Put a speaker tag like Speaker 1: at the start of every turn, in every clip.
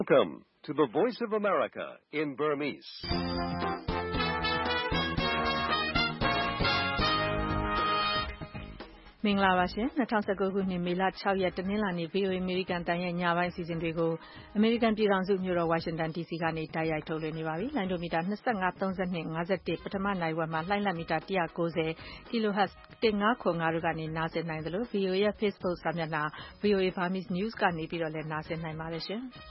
Speaker 1: Welcome to the Voice of America in Burmese.
Speaker 2: ။မင်္ဂလာပါရှင်။2019ခုနှစ်မေလ6ရက်တနင်္လာနေ့ VOA American တန်ရဲ့ညပိုင်းအစီအစဉ်တွေကို American ပြည်ထောင်စုမြို့တော် Washington DC ကနေတိုက်ရိုက်ထုတ်လွှင့်နေပါပြီ။လိုင်းဒိုမီတာ25 32 51ပထမနိုင်ဝက်မှာလှိုင်းလတ်မီတာ190 kHz 1505တို့ကနေနားဆင်နိုင်သလို VOA ရဲ့ Facebook စာမျက်နှာ VOA Burmese News ကနေပြီးတော့လည်းနားဆင်နိုင်ပါတယ်ရှင်။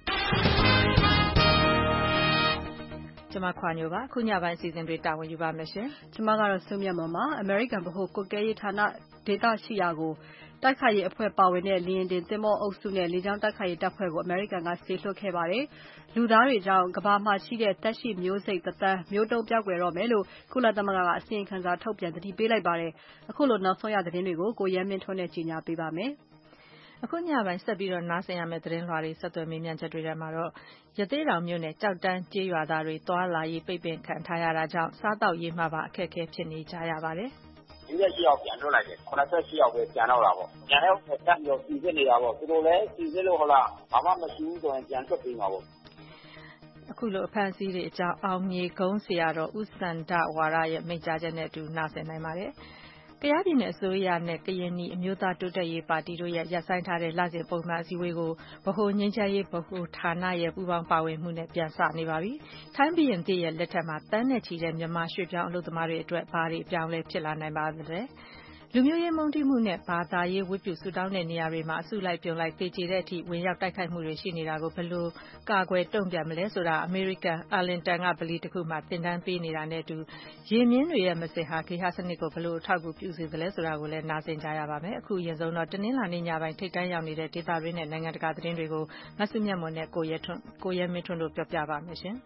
Speaker 2: ကျွန်မခွာညိုပါခုညပိုင်းအစီအစဉ်တွေတာဝန်ယူပါမယ်ရှင်
Speaker 3: ကျွန်မကတော့စုမြတ်မမ American ဗဟိုကွပ်ကဲရေးဌာနဒေသရှိရာကိုတိုက်ခိုက်ရေးအဖွဲ့ပါဝင်တဲ့လေယာဉ်တင်သင်္ဘောအုပ်စုနဲ့လေကြောင်းတိုက်ခိုက်ရေးတပ်ဖွဲ့ကို American ကဆေလွှတ်ခဲ့ပါတယ်လူသားတွေကြောင့်ကမ္ဘာမှာရှိတဲ့သက်ရှိမျိုးစိတ်သန်းမျိုးတုံးပြောက်ွယ်တော့မယ်လို့ကုလသမဂ္ဂကအစီရင်ခံစာထုတ်ပြန်သတိပေးလိုက်ပါတယ်အခုလိုနောက်ဆုံးရသတင်းတွေကိုကိုရဲမင်းထွန်းနဲ့ကြီးညာပေးပါမယ်
Speaker 2: အခုညပိုင်းဆက်ပြီးတော့နားဆင်ရမယ့်သတင်းလွှာတွေဆက်သွယ်မေးမြန်းချက်တွေထဲမှာတော့ရသေးတောင်မြို့နယ်ကြောက်တန်းကျေးရွာသားတွေတွာလာရေးပိတ်ပင်ခံထားရတာကြောင့်စားတောက်ရေးမှာပါအခက်အခဲဖြစ်နေကြရပါတယ်
Speaker 4: 28ယောက်ပြန်လွှတ်လိုက်တယ်88ယောက်ပဲပြန်တော့တာပေါ့ပြန်တော့တက်ပြီးတော့စီစစ်နေတာပေါ့သူတို့လည်းစီစစ်လို့ဟုတ်လားဘာမှမရှိဘူးဆိုရင်ပြန်ထွက်ပေးမှာပေါ့
Speaker 2: အခုလိုအဖမ်းအဆီးတွေအကြောင်းအောင်မြေကုန်းဆရာတော်ဦးစန္ဒဝါရရဲ့မိန့်ကြားချက်နဲ့အတူနားဆင်နိုင်ပါတယ်ကယားပြည်နယ်အစိုးရနဲ့ကရင်နီအမျိုးသားတိုးတက်ရေးပါတီတို့ရဲ့ရပ်ဆိုင်းထားတဲ့လစဉ်ပုံမှန်အစည်းအဝေးကိုဗဟိုငြိမ်းချမ်းရေးဗဟိုဌာနရဲ့ပူးပေါင်းပါဝင်မှုနဲ့ပြန်စနေပါပြီ။ထိုင်းပြည်ရင်တည့်ရဲ့လက်ထက်မှာတန်းနဲ့ချီတဲ့မြန်မာရွှေ့ပြောင်းအလုပ်သမားတွေအတွက်ဘာတွေအပြောင်းလဲဖြစ်လာနိုင်ပါသလဲ။လူမျိုးရေးမုန်းတီးမှုနဲ့ဘာသာရေးဝတ်ပြုဆုတောင်းတဲ့နေရာတွေမှာအစုလိုက်ပြုံလိုက်တေချေတဲ့အထိဝင်ရောက်တိုက်ခိုက်မှုတွေရှိနေတာကိုဘယ်လိုကာကွယ်တုံ့ပြန်မလဲဆိုတာအမေရိကန်အာလင်တန်ကဗလီတစ်ခုမှာသင်တန်းပေးနေတာနဲ့အတူရေမြင်းတွေရဲ့မစင်ဟာဂေဟစနစ်ကိုဘယ်လိုအထောက်အကူပြုစေသလဲဆိုတာကိုလည်းနားဆင်ကြရပါမယ်။အခုအရင်ဆုံးတော့တနင်္လာနေ့ညပိုင်းထိပ်တန်းရောက်နေတဲ့ဒေသတွင်းနဲ့နိုင်ငံတကာသတင်းတွေကိုမဆုမြတ်မွန်နဲ့ကိုရဲမင်းထွန်းတို့ပြောပြပါမယ်ရှင်။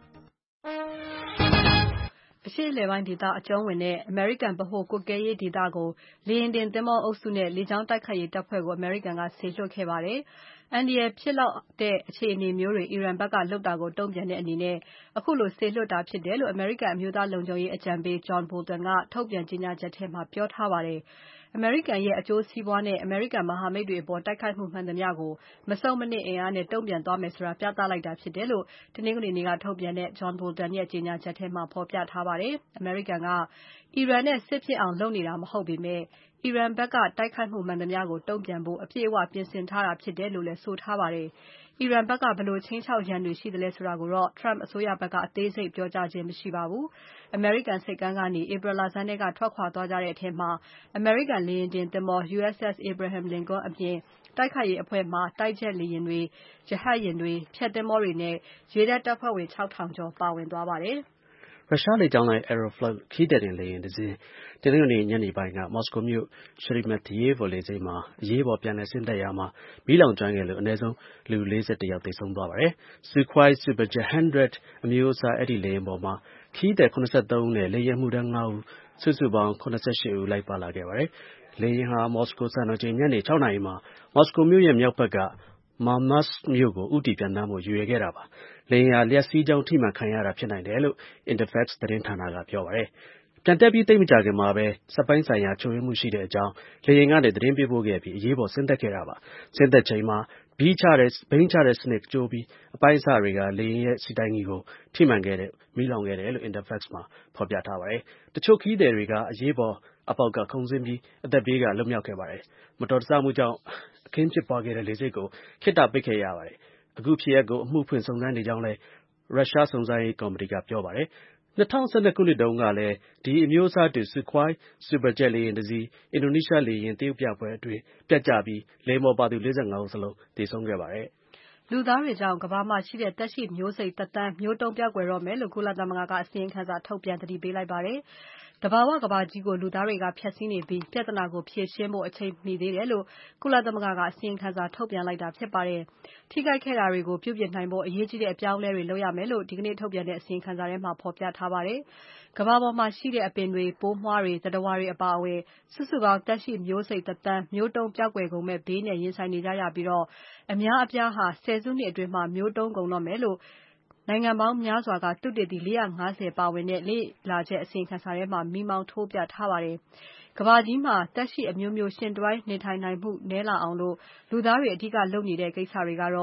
Speaker 3: အရှေ့အလယ်ပိုင်းဒေသအကျုံးဝင်တဲ့ American ဗဟိုကွပ်ကဲရေးဒေသကိုလေယာဉ်တင်သင်္ဘောအုပ်စုနဲ့လေကြောင်းတိုက်ခိုက်ရေးတပ်ဖွဲ့ကို American ကဆေလွှတ်ခဲ့ပါတယ်။အန်ဒီရဖြစ်လောက်တဲ့အခြေအနေမျိုးတွေအီရန်ဘက်ကလုပ်တာကိုတုံ့ပြန်တဲ့အနေနဲ့အခုလိုဆေလွှတ်တာဖြစ်တယ်လို့ American အမျိုးသားလုံခြုံရေးအကြံပေး John Bolton ကထုတ်ပြန်ကြေညာချက်ထဲမှာပြောထားပါတယ်။ American ရဲ့အကျိုးစီးပွားနဲ့ American မဟာမိတ်တွေအပေါ်တိုက်ခိုက်မှုမှန်သမျှကိုမဆုတ်မနစ်အင်အားနဲ့တုံ့ပြန်သွားမယ်ဆိုတာပြသလိုက်တာဖြစ်တယ်လို့တနင်္ဂနွေနေ့ကထုတ်ပြန်တဲ့ John Bolton ရဲ့ကြေညာချက်ထဲမှာဖော်ပြထားပါတယ်။ American ကအီရန်နဲ့စစ်ဖြစ်အောင်လုပ်နေတာမဟုတ်ပေမဲ့အီရန်ဘက်ကတိုက်ခိုက်မှုမှန်သမျှကိုတုံ့ပြန်ဖို့အပြည့်အဝပြင်ဆင်ထားတာဖြစ်တယ်လို့လည်းဆိုထားပါတယ်။အီရန်ဘက်ကဘယ်လိုချင်းချောက်ရန်တွေရှိသလဲဆိုတာကိုတော့ Trump အစိုးရဘက်ကအသေးစိတ်ပြောကြားခြင်းမရှိပါဘူး။ American ဆိပ်ကမ်းကနေ April လဆန်းထဲကထွက်ခွာသွားကြတဲ့အထဲမှာ American လေယာဉ်တင်သင်္ဘော USS Abraham Lincoln အပြင်တိုက်ခိုက်ရေးအဖွဲ့မှာတိုက်ဂျက်လေယာဉ်တွေ၊ရဟတ်ယာဉ်တွေ၊ဖျက်သင်္ဘောတွေနဲ့ရေတပ်တပ်ဖွဲ့ဝင် 6000 ကျော်ပါဝင်သွားပါတယ်။
Speaker 5: ရုရှားလေကြောင်းလိုင်း Aeroflot ခရီးသည်တင်လေယာဉ်တစ်စင်းတနင်္ဂနွေညနေပိုင်းကမော်စကိုမြို့ Sheremetyevo လေဆိပ်မှာအရေးပေါ်ပြန်လည်ဆင်းသက်ရာမှာမီးလောင်ကျွမ်းခဲ့လို့အနည်းဆုံးလူ41ယောက်သေဆုံးသွားပါတယ်။ Sukhoi Superjet 100 အမျိုးအစားအဲဒီလေယာဉ်ပေါ်မှာခရီးသည်73ဦးနဲ့လေယာဉ်အမှုထမ်း5ဦးစုစုပေါင်း78ဦးလိုက်ပါလာခဲ့ပါတယ်။လေယာဉ်ဟာမော်စကိုစံတော်ချိန်ညနေ6နာရီမှာမော်စကိုမြို့ရဲ့မြောက်ဘက်ကMurmansk မြို့ကိုဦးတည်ပျံသန်းဖို့ရည်ရွယ်ခဲ့တာပါ။လေယာဉ်ဟာလျှပ်စီးကြောင်းထိမှန်ခံရတာဖြစ်နိုင်တယ်လို့ Interfax သတင်းဌာနကပြောပါတယ်။ပျံတက်ပြီးသိပ်မကြာခင်မှာပဲစက်ပိုင်းဆိုင်ရာချို့ယွင်းမှုရှိတဲ့အကြောင်းလေယာဉ်ကနေသတင်းပေးပို့ခဲ့ပြီးအရေးပေါ်ဆင်းသက်ခဲ့တာပါ။ဆင်းသက်ချိန်မှာဘီးချတဲ့စနစ်ကျိုးပြီးအပိုင်းအစတွေကလေယာဉ်ရဲ့ဆီတိုင်ကီကိုထိမှန်ခဲ့တဲ့မီးလောင်ခဲ့တယ်လို့ Interfax မှာဖော်ပြထားပါတယ်။တချို့ခရီးသည်တွေကအရေးပေါ်အပေါက်ကခုန်ဆင်းပြီးအသက်ဘေးကလွတ်မြောက်ခဲ့ပါတယ်။မတော်တဆမှုကြောင့်အခင်းဖြစ်ပွားခဲ့တဲ့လေဆိပ်ကိုခေတ္တပိတ်ခဲ့ရပါတယ်။အခုဖြစ်ရပ်ကိုအမှုဖွင့်စုံစမ်းနေကြောင်းလည်းရုရှားစုံစမ်းရေးကော်မတီကပြောပါတယ်။2012ခုနှစ်တုန်းကလည်းဒီအမျိုးအစားတူ Sukhoi Superjet လေယာဉ်တစ်စီးအင်ဒိုနီးရှားလေယာဉ်သရုပ်ပြပွဲအတွင်းပျက်ကျပြီးလေယာဉ်ပေါ်ပါသူ45ဦးစလုံးသေဆုံးခဲ့ပါတယ်
Speaker 3: ။လူသားတွေကြောင့်ကမ္ဘာမှာရှိတဲ့သက်ရှိမျိုးစိတ်သန်းမျိုးတုံးပြောက်ွယ်တော့မယ်လို့ကုလသမဂ္ဂကအစီရင်ခံစာထုတ်ပြန်သတိပေးလိုက်ပါတယ်။တဘာဝကမ္ဘာကြီးကိုလူသားတွေကဖျက်ဆီးနေပြီးပြဿနာကိုဖြေရှင်းဖို့အချိန်မီသေးတယ်လို့ကုလသမဂ္ဂကအစီရင်ခံစာထုတ်ပြန်လိုက်တာဖြစ်ပါတယ်။ထိခိုက်ခဲ့တာတွေကိုပြုပြင်နိုင်ဖို့အရေးကြီးတဲ့အပြောင်းအလဲတွေလုပ်ရမယ်လို့ဒီကနေ့ထုတ်ပြန်တဲ့အစီရင်ခံစာထဲမှာဖော်ပြထားပါတယ်။ကမ္ဘာပေါ်မှာရှိတဲ့အပင်တွေ၊ပိုးမွှားတွေ၊သတ္တဝါတွေအပါအဝင်စုစုပေါင်းသက်ရှိမျိုးစိတ်သန်းမျိုးတုံးပြောက်ွယ်ကုန်မဲ့ဘေးနဲ့ရင်ဆိုင်နေကြရပြီးအများအပြားဟာဆယ်စုနှစ်အတွင်းမျိုးတုံးကုန်တော့မယ်လို့နိုင်ငံပေါင်းများစွာကသုတေသီ450ပါဝင်တဲ့လေ့လာချက်အစီရင်ခံစာထဲမှာမီးမောင်းထိုးပြထားပါတယ်။ကမ္ဘာကြီးမှာသက်ရှိအမျိုးမျိုးရှင်တွဲနေထိုင်နိုင်မှုနည်းလာအောင်လူသားတွေအဓိကလုပ်နေတဲ့ကိစ္စတွေကတော့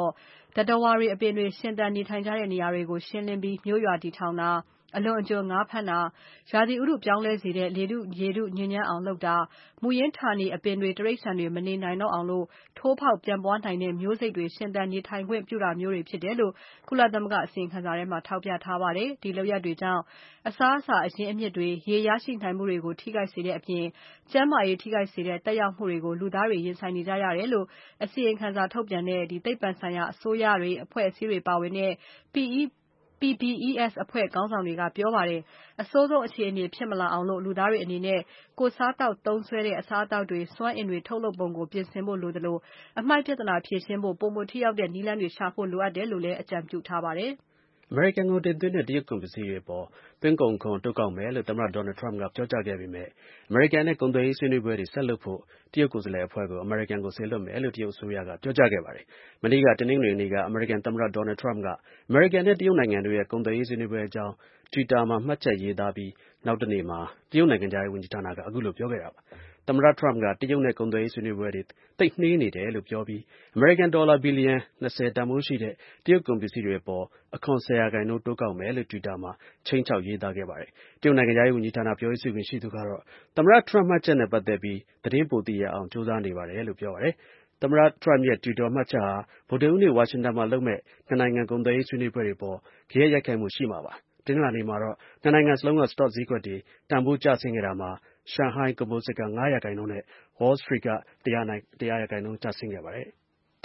Speaker 3: သတ္တဝါတွေအပင်တွေရှင်သန်နေထိုင်ကြတဲ့နေရာတွေကိုရှင်းလင်းပြီးမြို့ရွာတည်ထောင်တာအလွန်အကျွံငါးဖမ်းတာရာသီဥတုပြောင်းလဲစေတဲ့လေထုရေထုညစ်ညမ်းအောင်လုပ်တာမူရင်းဌာနေအပင်တွေတိရစ္ဆာန်တွေမနေနိုင်တော့အောင်ထိုးဖောက်ပြန်ပွားနိုင်တဲ့မျိုးစိတ်တွေရှင်သန်နေထိုင်ခွင့်ပြုတာမျိုးတွေဖြစ်တယ်လို့ကုလသမဂ္ဂအစီရင်ခံစာထဲမှာထောက်ပြထားပါတယ်။ဒီလုပ်ရပ်တွေကြောင့်အစားအစာအရင်းအမြစ်တွေရေရရှိနိုင်မှုတွေကိုထိခိုက်စေတဲ့အပြင်ကျန်းမာရေးထိခိုက်စေတဲ့တက်ရောက်မှုတွေကိုလူသားတွေရင်ဆိုင်နေကြရတယ်လို့အစီရင်ခံစာထုတ်ပြန်တဲ့သိပ္ပံဆိုင်ရာအစိုးရတွေအဖွဲ့အစည်းတွေပါဝင်တဲ့ PBES အဖွဲ့ခေါင်းဆောင်တွေကပြောပါတယ်။အဆိုးဆုံးအခြေအနေဖြစ်မလာအောင်လူသားတွေအနေနဲ့ကိုယ်စားသောက်သုံးစွဲတဲ့အစားအသောက်တွေစွမ်းအင်တွေထုတ်လုပ်ပုံကိုပြင်ဆင်ဖို့လိုသလိုအမှိုက်ပြဿနာဖြေရှင်းဖို့ပိုမိုထိရောက်တဲ့နည်းလမ်းတွေရှာဖို့လိုအပ်တယ်လို့လည်းအကြံပြုထားပါတယ်။
Speaker 5: အမေရိကန်ကိုတင်သွင်းတဲ့တရုတ်ကုန်ပစ္စည်းတွေအပေါ်သွင်းကုန်ခွန်တိုးကောက်မယ်လို့သမ္မတ Donald Trump ကပြောကြားခဲ့ပေမဲ့အမေရိကန်နဲ့ကုန်သွယ်ရေးဆွေးနွေးပွဲတွေဆက်လုပ်ဖို့တရုတ်ကိုယ်စားလှယ်အဖွဲ့ကိုအမေရိကန်ကိုစေလွှတ်မယ်လို့တရုတ်အစိုးရကပြောကြားခဲ့ပါတယ်။မနေ့ကတနင်္ဂနွေနေ့ကအမေရိကန်သမ္မတ Donald Trump ကအမေရိကန်နဲ့တရုတ်နိုင်ငံတို့ရဲ့ကုန်သွယ်ရေးဆွေးနွေးပွဲအကြောင်း Twitter မှာမှတ်ချက်ရေးသားပြီးနောက်တနေ့မှာတရုတ်နိုင်ငံခြားရေးဝန်ကြီးဌာနကအခုလိုပြောခဲ့တာပါ။သမ္မတ Trump ကတရုတ်နဲ့ကုန်သွယ်ရေးဆွေးနွေးပွဲတွေသိပ်နှေးနေတယ်လို့ပြောပြီးအမေရိကန်ဒေါ်လာဘီလီယံ 20 တန်ဖိုးရှိတဲ့တရုတ်ကုန်ပစ္စည်းတွေအပေါ်အခွန် 10% တိုးကောက်မယ်လို့ Twitter မှာခြိမ်းခြောက်ရေးသားခဲ့ပါတယ်။တရုတ်နိုင်ငံခြားရေးဝန်ကြီးဌာနပြောရေးဆိုခွင့်ရှိသူကတော့သမ္မတ Trump မှတ်ချက်နဲ့ပတ်သက်ပြီးသတင်းပိုသိရအောင်ကြိုးစားနေပါတယ်လို့ပြောပါတယ်။သမ္မတ Trump ရဲ့ Twitter မှတ်ချက်ဟာဗုဒ္ဓဟူးနေ့ဝါရှင်တန်မှာလုပ်မယ့်နှစ်နိုင်ငံကုန်သွယ်ရေးဆွေးနွေးပွဲတွေအပေါ်ဂယက်ရိုက်ခတ်မှုရှိမှာပါ။တနင်္လာနေ့မှာတော့နှစ်နိုင်ငံစလုံးက စတော့ဈေးကွက်တွေတန်ဖိုးကျဆင်းခဲ့တာမှာရှန်ဟိုင်းကုန်ပိုစစ်က 5% နဲ့ Wall Street က 100% ကျဆင်းခဲ့ပါတယ်။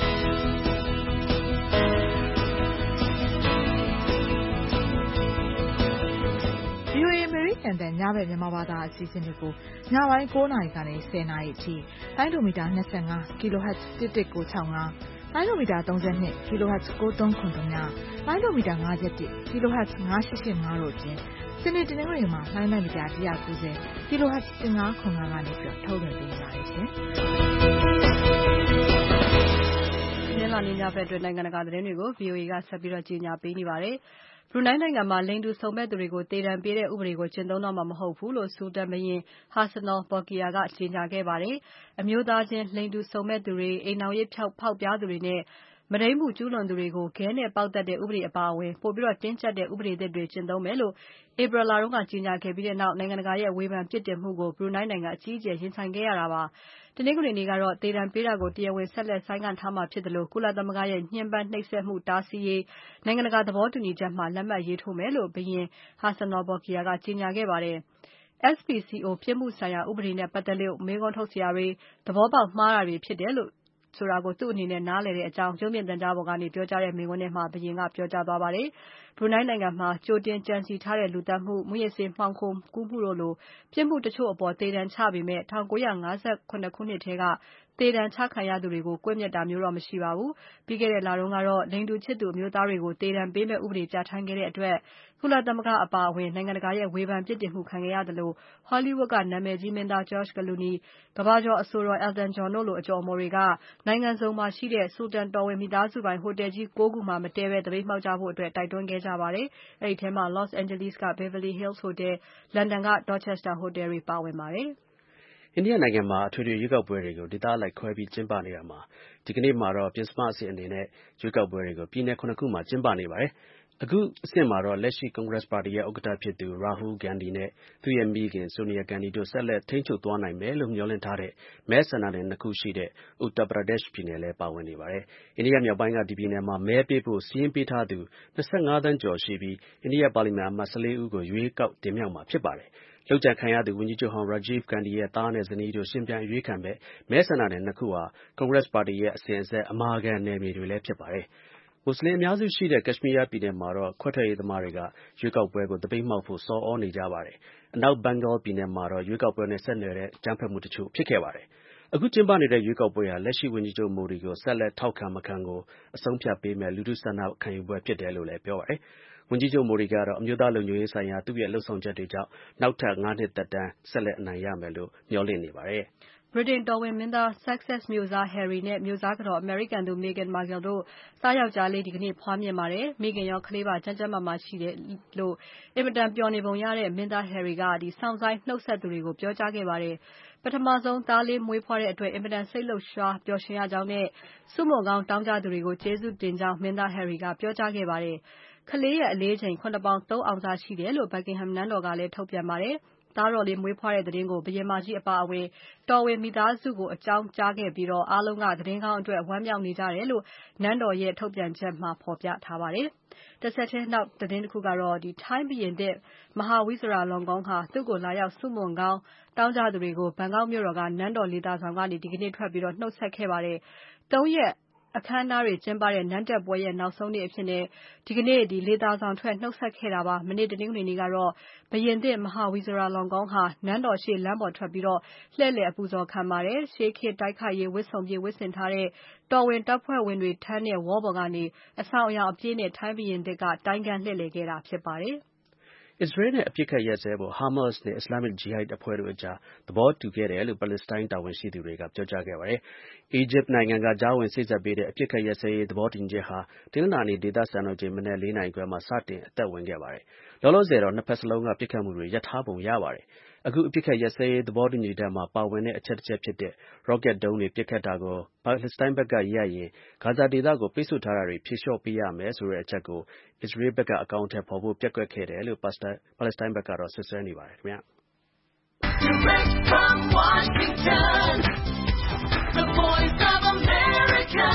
Speaker 6: VOA အမေရိကန်တန်ညဘက်မြန်မာဘာသာအစီအစဉ်တွေကိုညပိုင်း9နာရီကနေ10နာရီအထိလိုင်းဒိုမီတာ25 kHz 11965လိုင်းဒိုမီတာ32 kHz 9393လိုင်းဒိုမီတာ51 kHz 9885တို့အပြင်စနေတနင်္ဂနွေမှာလိုင်းမီတာ190 kHz 1505ကနေထုတ်လွှင့်ပေးနေပါတယ်ရှင်။
Speaker 3: ဒီနေ့ညဘက်အတွက်နိုင်ငံတကာသတင်းတွေကို VOA ကဆက်ပြီးကြီးညာပေးနေပါတယ်။ ဘရူနိုင်းနိုင်ငံမှာလိင်တူစုံမက်သူတွေကိုသေဒဏ်ပေးတဲ့ဥပဒေကိုကျင့်သုံးတော့မှာမဟုတ်ဘူးလို့ဆူဒန်ဘုရင် Hassanal Bolkiah ကကြေညာခဲ့ပါတယ်။အမျိုးသားချင်းလိင်တူစုံမက်သူတွေအိမ်နောက်ရေးဖောက်ပြားသူတွေနဲ့မုဒိမ်းမှုကျူးလွန်သူတွေကိုခဲနဲ့ပေါက်တတ်တဲ့ဥပဒေအပါအဝင်ပိုပြီးတင်းကျပ်တဲ့ဥပဒေသစ်တွေကျင့်သုံးမယ်လို့ဧပြီလကကြေညာခဲ့ပြီးနောက်နိုင်ငံတကာရဲ့ဝေဖန်ပြစ်တင်မှုကိုဘရူနိုင်းနိုင်ငံအကြီးအကျယ်ရင်ဆိုင်ခဲ့ရတာပါ။တနင်္ဂနွေနေ့ကတော့သေဒဏ်ပေးတာကိုတရားဝင်ဆက်လက်ဆိုင်းငံ့ထားမှာဖြစ်တယ်လို့ကုလသမဂ္ဂရဲ့ညှဉ်းပန်းနှိပ်စက်မှုတားဆီးရေးနိုင်ငံတကာသဘောတူညီချက်မှာလက်မှတ်ရေးထိုးမယ်လို့ဘုရင် Hassanal Bolkiah ကကြေညာခဲ့ပါတယ်။ SPCO ပြစ်မှုဆိုင်ရာဥပဒေနဲ့ပတ်သက်လို့မေးခွန်းထုတ်စရာတွေသဘောပေါက်မှားတာတွေဖြစ်တယ်ဆိုတာကိုသူ့အနေနဲ့နားလည်တဲ့အကြောင်းရုပ်မြင်သံကြားပေါ်ကနေပြောကြားတဲ့မိန့်ခွန်းထဲမှာဘုရင်ကပြောကြားသွားပါတယ်။ဘရူနိုင်းနိုင်ငံမှာကြိုတင်ကြံစည်ထားတဲ့လူသတ်မှု၊မူးယစ်ဆေးမှောင်ခိုကူးမှုတို့လိုပြစ်မှုတချို့အပေါ်သေဒဏ်ချပေမဲ့1957ခုနှစ်ထဲကသေဒဏ်ချခံရသူတွေကိုကွပ်မျက်တာမျိုးတော့မရှိပါဘူး။ပြီးခဲ့တဲ့လတုန်းကတော့လိင်တူချစ်သူအမျိုးသားတွေကိုသေဒဏ်ပေးမဲ့ဥပဒေပြဌာန်းခဲ့တဲ့အတွက်ကုလသမဂ္ဂအပါအဝင်နိုင်ငံတကာရဲ့ဝေဖန်ပြစ်တင်မှုခံခဲ့ရသလို Hollywood ကနာမည်ကြီးမင်းသား George Clooney ကမ္ဘာကျော်အဆိုတော် Elton John တို့လိုအကျော်အမော်တွေကနိုင်ငံစုံမှာရှိတဲ့ဆူဒန်တော်ဝင်မိသားစုပိုင်ဟိုတယ်ကြီး 9 ခုမှာမတည့်ဘဲသပိတ်မှောက်ကြဖို့တိုက်တွန်းခဲ့ကြပါတယ်။အဲဒီထဲမှာ Los Angeles က Beverly Hills Hotel ၊လန်ဒန်က Dorchester Hotel တွေပါဝင်ပါတယ်။
Speaker 5: အိန္ဒိယနိုင်ငံမှာအထွေထွေရွေးကောက်ပွဲတွေကိုဒေသအလိုက်ခွဲပြီးကျင်းပနေတာမှာဒီကနေ့မှာတော့ပဉ္စမအဆင့်အနေနဲ့ရွေးကောက်ပွဲတွေကိုပြည်နယ် 7 ခုမှာကျင်းပနေပါတယ်။အခုအဆင့်မှာတော့လက်ရှိ Congress ပါတီရဲ့ဥက္ကဋ္ဌဖြစ်သူ Rahul Gandhi နဲ့သူ့ရဲ့မိခင် Sonia Gandhi တို့ဆက်လက်ထိန်းချုပ်သွားနိုင်မယ်လို့မျှော်လင့်ထားတဲ့မဲဆန္ဒနယ် 2 ခုရှိတဲ့ Uttar Pradesh ပြည်နယ်လည်းပါဝင်နေပါတယ်။အိန္ဒိယမြောက်ပိုင်းကဒီပြည်နယ်မှာမဲပေးဖို့စာရင်းပေးထားသူ 25 သန်းကျော်ရှိပြီးအိန္ဒိယပါလီမန်အမတ် 14 ဦးကိုရွေးကောက်တင်မြှောက်မှာဖြစ်ပါတယ်။လုပ်ကြံခံရသူဝန်ကြီးချုပ်ဟောင်း Rajiv Gandhi ရဲ့သားနဲ့ဇနီးတို့ယှဉ်ပြိုင်အရွေးခံမယ့်မဲဆန္ဒနယ် 2 ခုဟာ Congress ပါတီရဲ့အစဉ်အဆက်အမာခံနယ်မြေတွေလည်းဖြစ်ပါတယ်။မွတ်ဆလင်အများစုရှိတဲ့ Kashmir ပြည်နယ်မှာတော့ခွဲထွက်ရေးသမားတွေကရွေးကောက်ပွဲကိုသပိတ်မှောက်ဖို့ဆော်သြနေကြပါတယ်။အနောက် Bengal ပြည်နယ်မှာတော့ရွေးကောက်ပွဲနဲ့ဆက်နွယ်တဲ့အကြမ်းဖက်မှုတချို့ဖြစ်ခဲ့ပါတယ်။အခုကျင်းပနေတဲ့ရွေးကောက်ပွဲဟာလက်ရှိဝန်ကြီးချုပ် Modi ကိုဆက်လက်ထောက်ခံမခံကိုအဆုံးဖြတ်ပေးမယ့်လူထုဆန္ဒခံယူပွဲဖြစ်တယ်လို့လည်းပြောပါတယ်။ဝန်ကြီးချုပ် Modi ကတော့အမျိုးသားလုံခြုံရေးဆိုင်ရာသူ့ရဲ့လုပ်ဆောင်ချက်တွေကြောင့်နောက်ထပ် 5 နှစ်သက်တမ်းဆက်လက်အနိုင်ရမယ်လို့မျှော်လင့်နေပါတယ်။
Speaker 3: ဗြိတိန်တော်ဝင်မင်းသား Sussex မြို့စား Harry နဲ့မြို့စားကတော် အမေရိကန်သူ Meghan Markle တို့သားယောက်ျားလေးဒီကနေ့ဖွားမြင်ပါတယ်။ မိခင်ရောကလေးပါကျန်းကျန်းမာမာရှိတယ်လို့အင်မတန်ပျော်နေပုံရတဲ့မင်းသား Harry ကစောင့်ဆိုင်းနှုတ်ဆက်သူတွေကိုပြောကြားခဲ့ပါတယ်။ ပထမဆုံးသားလေးမွေးဖွားတဲ့အတွက်အင်မတန်စိတ်လှုပ်ရှားပျော်ရွှင်ရကြောင်းနဲ့ဆုမွန်ကောင်းတောင်းကြသူတွေကိုကျေးဇူးတင်ကြောင်းမင်းသား Harry ကပြောကြားခဲ့ပါတယ်။ ကလေးရဲ့အလေးချိန် 7 ပေါင် 3 အောင်စရှိတယ်လို့ Buckingham နန်းတော်ကလည်းထုတ်ပြန်ပါတယ်။ သားတော်လေးမွေးဖွားတဲ့သတင်းကိုဘုရင်မကြီးအပါအဝင်တော်ဝင်မိသားစုကိုအကြောင်းကြားခဲ့ပြီးအားလုံးကသတင်းကောင်းအတွက်ဝမ်းမြောက်နေကြတယ်လို့နန်းတော်ရဲ့ထုတ်ပြန်ချက်မှာဖော်ပြထားပါတယ်။တဆက်တည်းနောက်သတင်းတစ်ခုကတော့ထိုင်းဘုရင်သစ်မဟာဝိဇရာလောင်ကောင်ဟာသူ့ကိုလာရောက်ဆုမွန်ကောင်းတောင်းကြသူတွေကိုဘန်ကောက်မြို့တော်ကနန်းတော်လေသာဆောင်ကနေဒီကနေ့ထွက်ပြီးနှုတ်ဆက်ခဲ့ပါတယ်။ 3 ရက်အခမ်းအနားတွေကျင်းပတဲ့နန်းတက်ပွဲရဲ့နောက်ဆုံးနေ့အဖြစ်ဒီကနေ့လေသာဆောင်ထွက်နှုတ်ဆက်ခဲ့တာပါ။မနေ့တနင်္ဂနွေနေ့ကတော့ဘုရင်သစ်မဟာဝိဇရာလောင်ကောင်ဟာနန်းတော်ရှေ့လမ်းပေါ်ထွက်ပြီးလှည့်လည်အပူဇော်ခံပါတယ်။ရှေးခေတ်တိုက်ခိုက်ရေးဝတ်စုံပြည့်ဝတ်ဆင်ထားတဲ့တော်ဝင်တပ်ဖွဲ့ဝင်တွေထမ်းတဲ့ဝါးပေါ်ကနေအဆောင်အယောင်အပြည့်နဲ့ထိုင်းဘုရင်သစ်ကတိုင်းကန်လှည့်လည်ခဲ့တာဖြစ်ပါတယ်။
Speaker 5: အစ္စရေးနဲ့အပစ်အခတ်ရပ်စဲဖို့ Hamas နဲ့ Islamic Jihad အဖွဲ့တို့အကြားသဘောတူခဲ့တယ်လို့ ပါလက်စတိုင်းတာဝန်ရှိသူတွေကပြောကြားခဲ့ပါတယ်။ အီဂျစ်နိုင်ငံကကြားဝင်စေ့စပ်ပေးတဲ့အပစ်အခတ်ရပ်စဲရေးသဘောတူညီချက်ဟာတနင်္လာနေ့ဒေသစံတော်ချိန်မနက် 4 နာရီခွဲမှာစတင်အသက်ဝင်ခဲ့ပါတယ်။ လောလောဆယ်တော့နှစ်ဖက်စလုံးကပစ်ခတ်မှုတွေရပ်ထားပုံရပါတယ်။ အခုအပစ်အခတ်ရပ်စဲရေးသဘောတူညီချက်မှာပါဝင်တဲ့အချက်တစ်ချက်ဖြစ်တဲ့ rocket ဒုံးတွေပစ်ခတ်တာကိုပါလက်စတိုင်းဘက်ကရပ်ရင် ဂါဇာဒေသကိုပိတ်ဆို့ထားတာတွေဖြေလျှော့ပေးရမယ်ဆိုတဲ့အချက်ကို အစ္စရေးဘက်ကအကောင်အထည်ဖော်ဖို့ပျက်ကွက်ခဲ့တယ်လို့ ပါလက်စတိုင်းဘက်ကစွပ်စွဲနေပါတယ်ခင်ဗျာ။
Speaker 7: Direct from Washington, the voice of America,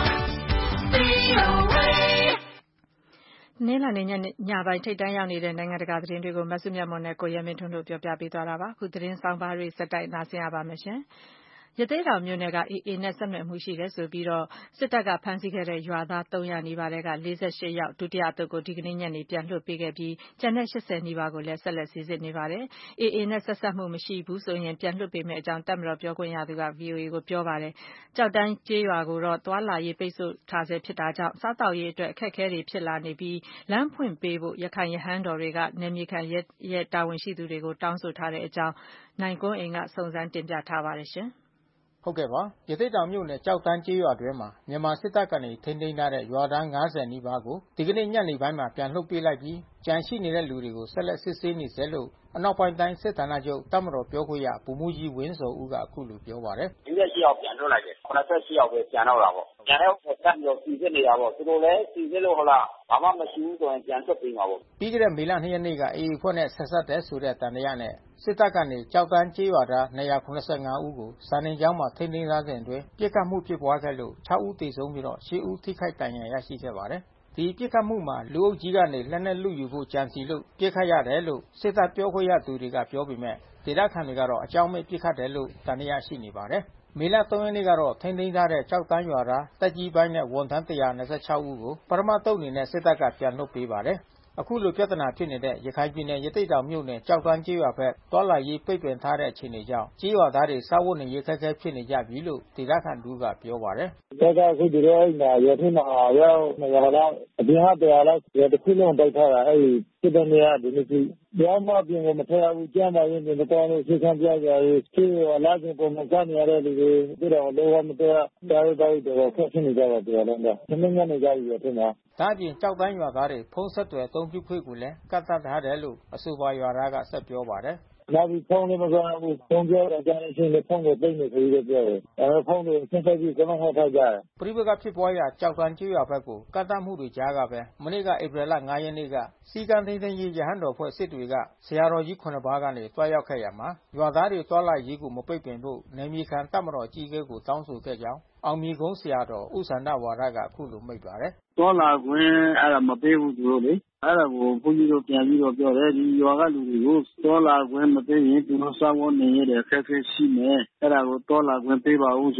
Speaker 7: VOA.
Speaker 2: နင်္လာနေ့ညပိုင်းထိပ်တန်းရောက်နေတဲ့နိုင်ငံတကာသတင်းတွေကိုမဆုမြတ်မွန်နဲ့ကိုရဲမင်းထွန်းတို့ပြောပြပေးသွားတာပါ။ခုသတင်းဆောင်ပါတွေစက်တိုက်နားဆင်ရပါမယ်ရှင်။ ရသေ့တောင်မြို့နယ်က AA နဲ့ဆက်နွယ်မှုရှိတယ်ဆိုပြီးစစ်တပ်ကဖမ်းဆီးခဲ့တဲ့ရွာသား300နီးပါးထဲက48ယောက်ဒုတိယအသုတ်ကိုဒီကနေ့ညနေပြန်လွှတ်ပေးခဲ့ပြီးကျန်တဲ့80နီးပါးကိုလည်းဆက်လက်စိစစ်နေပါတယ်။ AA နဲ့ဆက်စပ်မှုမရှိဘူးဆိုရင်ပြန်လွှတ်ပေးမယ့်အကြောင်းတပ်မတော်ပြောခွင့်ရသူက VOA ကိုပြောပါတယ်။ကျောက်တန်းကျေးရွာကိုတော့သွားလာရေးပိတ်ဆို့ထားဆဲဖြစ်တာကြောင့်စားသောက်ရေးအတွက်အခက်အခဲတွေဖြစ်လာနေပြီးလမ်းဖွင့်ပေးဖို့ရခိုင်ရဟန်းတော်တွေကနယ်မြေခံရဲတာဝန်ရှိသူတွေကိုတောင်းဆိုထားတဲ့အကြောင်းနိုင်ကွန်းအိန်ကစုံစမ်းတင်ပြထားပါတယ်။
Speaker 8: ဟုတ်ကဲ့ပါရသေ့တောင်မြို့နယ်ကျောက်တန်းကျေးရွာအတွင်းမှာမြန်မာစစ်တပ်ကနေထိန်းသိမ်းထားတဲ့ရွာသား90နီးပါးကိုဒီကနေ့ညနေပိုင်းမှာပြန်လွှတ်ပေးလိုက်ပြီးကျန်ရှိနေတဲ့လူတွေကိုဆက်လက်စစ်ဆေးနေဆဲလို့အနောက်ပိုင်းတိုင်းစစ်ဌာနချုပ်တပ်မတော်ပြောခွင့်ရဗိုလ်မှူးကြီးဝင်းဇော်ဦးကအခုလိုပြောပါတယ်
Speaker 4: ။48ယောက်ပြန်လွှတ်လိုက်တယ်88ယောက်ပဲကျန်တော့တာပေါ့ကျန်တဲ့တပ်မျိုးစီစစ်နေတာပေါ့သူတို့လည်းစီစစ်လို့ဟုတ်လားဘာမှမရှိဘူးဆိုရင်ပြန်လွှတ်ပေးမှာပေါ့
Speaker 8: ပြီးခဲ့တဲ့မေလ2ရက်နေ့က AA အဖွဲ့နဲ့ဆက်စပ်တယ်ဆိုတဲ့တန်တရားနဲ့စစ်တပ်ကနေကျောက်တန်းကျေးရွာသား275ဦးကိုစာနှင်ကျောင်းမှာထိန်းသိမ်းထားစဉ်အတွင်းပစ်ခတ်မှုဖြစ်ပွားခဲ့လို့6ဦးသေဆုံးပြီးတော့8ဦးထိခိုက်ဒဏ်ရာရရှိခဲ့ပါတယ်။ဒီပစ်ခတ်မှုမှာလူအုပ်ကြီးကနေလက်နက်လုယူဖို့ကြံစီလို့ပစ်ခတ်ရတယ်လို့စစ်တပ်ပြောခွင့်ရသူတွေကပြောပေမဲ့ဒေသခံတွေကတော့အကြောင်းမဲ့ပစ်ခတ်တယ်လို့တန်တရားရှိနေပါတယ်။မေလ3ရက်နေ့ကတော့ထိန်းသိမ်းထားတဲ့ကျောက်တန်းရွာသားတက်ကြီးပိုင်းနဲ့ဝန်ထမ်း126ဦးကိုပထမတုတ်အနေနဲ့စစ်တပ်ကပြန်လွှတ်ပေးပါတယ်။အခုလိုပြဿနာဖြစ်နေတဲ့ရခိုင်ပြည်နယ်ရသေ့တောင်မြို့နယ်ကျောက်တန်းကျေးရွာဘက်သွားလာရေးပိတ်ပင်ထားတဲ့အခြေအနေကြောင့်ကျေးရွာသားတွေစားဝတ်နေရေးခက်ခဲဖြစ်နေကြပြီလို့ဒေသခံတူကပြောပါတယ်
Speaker 9: ။ဒါကအခုဒီတော့ရွာထဲမှာရောက်200လောက်အပြင်က100လောက်ရွာတစ်ခုလုံးပိတ်ထားတာစစ်တဲ့နေရာဒီနေ့ကြီးဘာမှပြင်ကိုမထရဘူးကျမ်းပါရင်ဒီတော့လို့စိတ်ခံပြကြရေးကျေးရွာလာခြင်းပုံမှန်စားနေရတဲ့လူတွေဒီတော့လောကမတရားတော့ခက်ခဲနေကြပါတရားလုံးတော့သမင်းညနေကြပြီရွာထဲမှာ
Speaker 8: ဒါအပြင်ကျောက်တန်းရွာသားတွေဖုန်းဆက်သွယ်အသုံးပြုခွင့်ကိုလည်းကန့်သတ်ထားတယ်လို့အဆိုပါရွာသားကဆက်ပြောပါတယ်
Speaker 9: နောက်ပြီးဖုန်းလည်းမကောင်းဘူးဖုန်းပြောတော့ကြားနေချင်းလည်းဖုန်းကိုသိမ့်နေဆိုပြီးပြောတယ်ဖုန်းကိုဆက်ဆက်ပြီးကျွန်တော်ဟောထားကြတယ်
Speaker 8: ပရိပကဖြစ်ပွားရာကြောက်တန်းကျေးရွာဘက်ကိုကန့်သတ်မှုတွေကြားကပဲမနေ့ကဧပြီလ5ရက်နေ့ကစီကံသိန်းသိန်းရေးရဟန်းတော်ဖွဲ့စစ်တွေကဆရာတော်ကြီး9ပါးကနေတွားရောက်ခဲ့ရမှာရွာသားတွေတွားလာရေးကိုမပိတ်ပင်ဖို့နယ်မြေခံတပ်မတော်ကြီးကဲကိုတောင်းဆိုခဲ့ကြောင်းအောင်မြေကုန်းဆရာတော်ဥစ္စာဏဝါဒကအခုလိုမိန့်ပါတယ်
Speaker 9: တွားလာခွင့်မပေးဘူးသူတို့လေဒါကိုဘုန်းကြီးတို့ပြန်ပြီးတော့ပြောတယ်ဒီရွာကလူတွေကိုတွားလာခွင့်မပေးရင်သူတို့စားဝတ်နေရတဲ့အခက်အခဲရှိမယ်ဒါကိုတွားလာခွင့်ပေးပါဦးဆိုတော့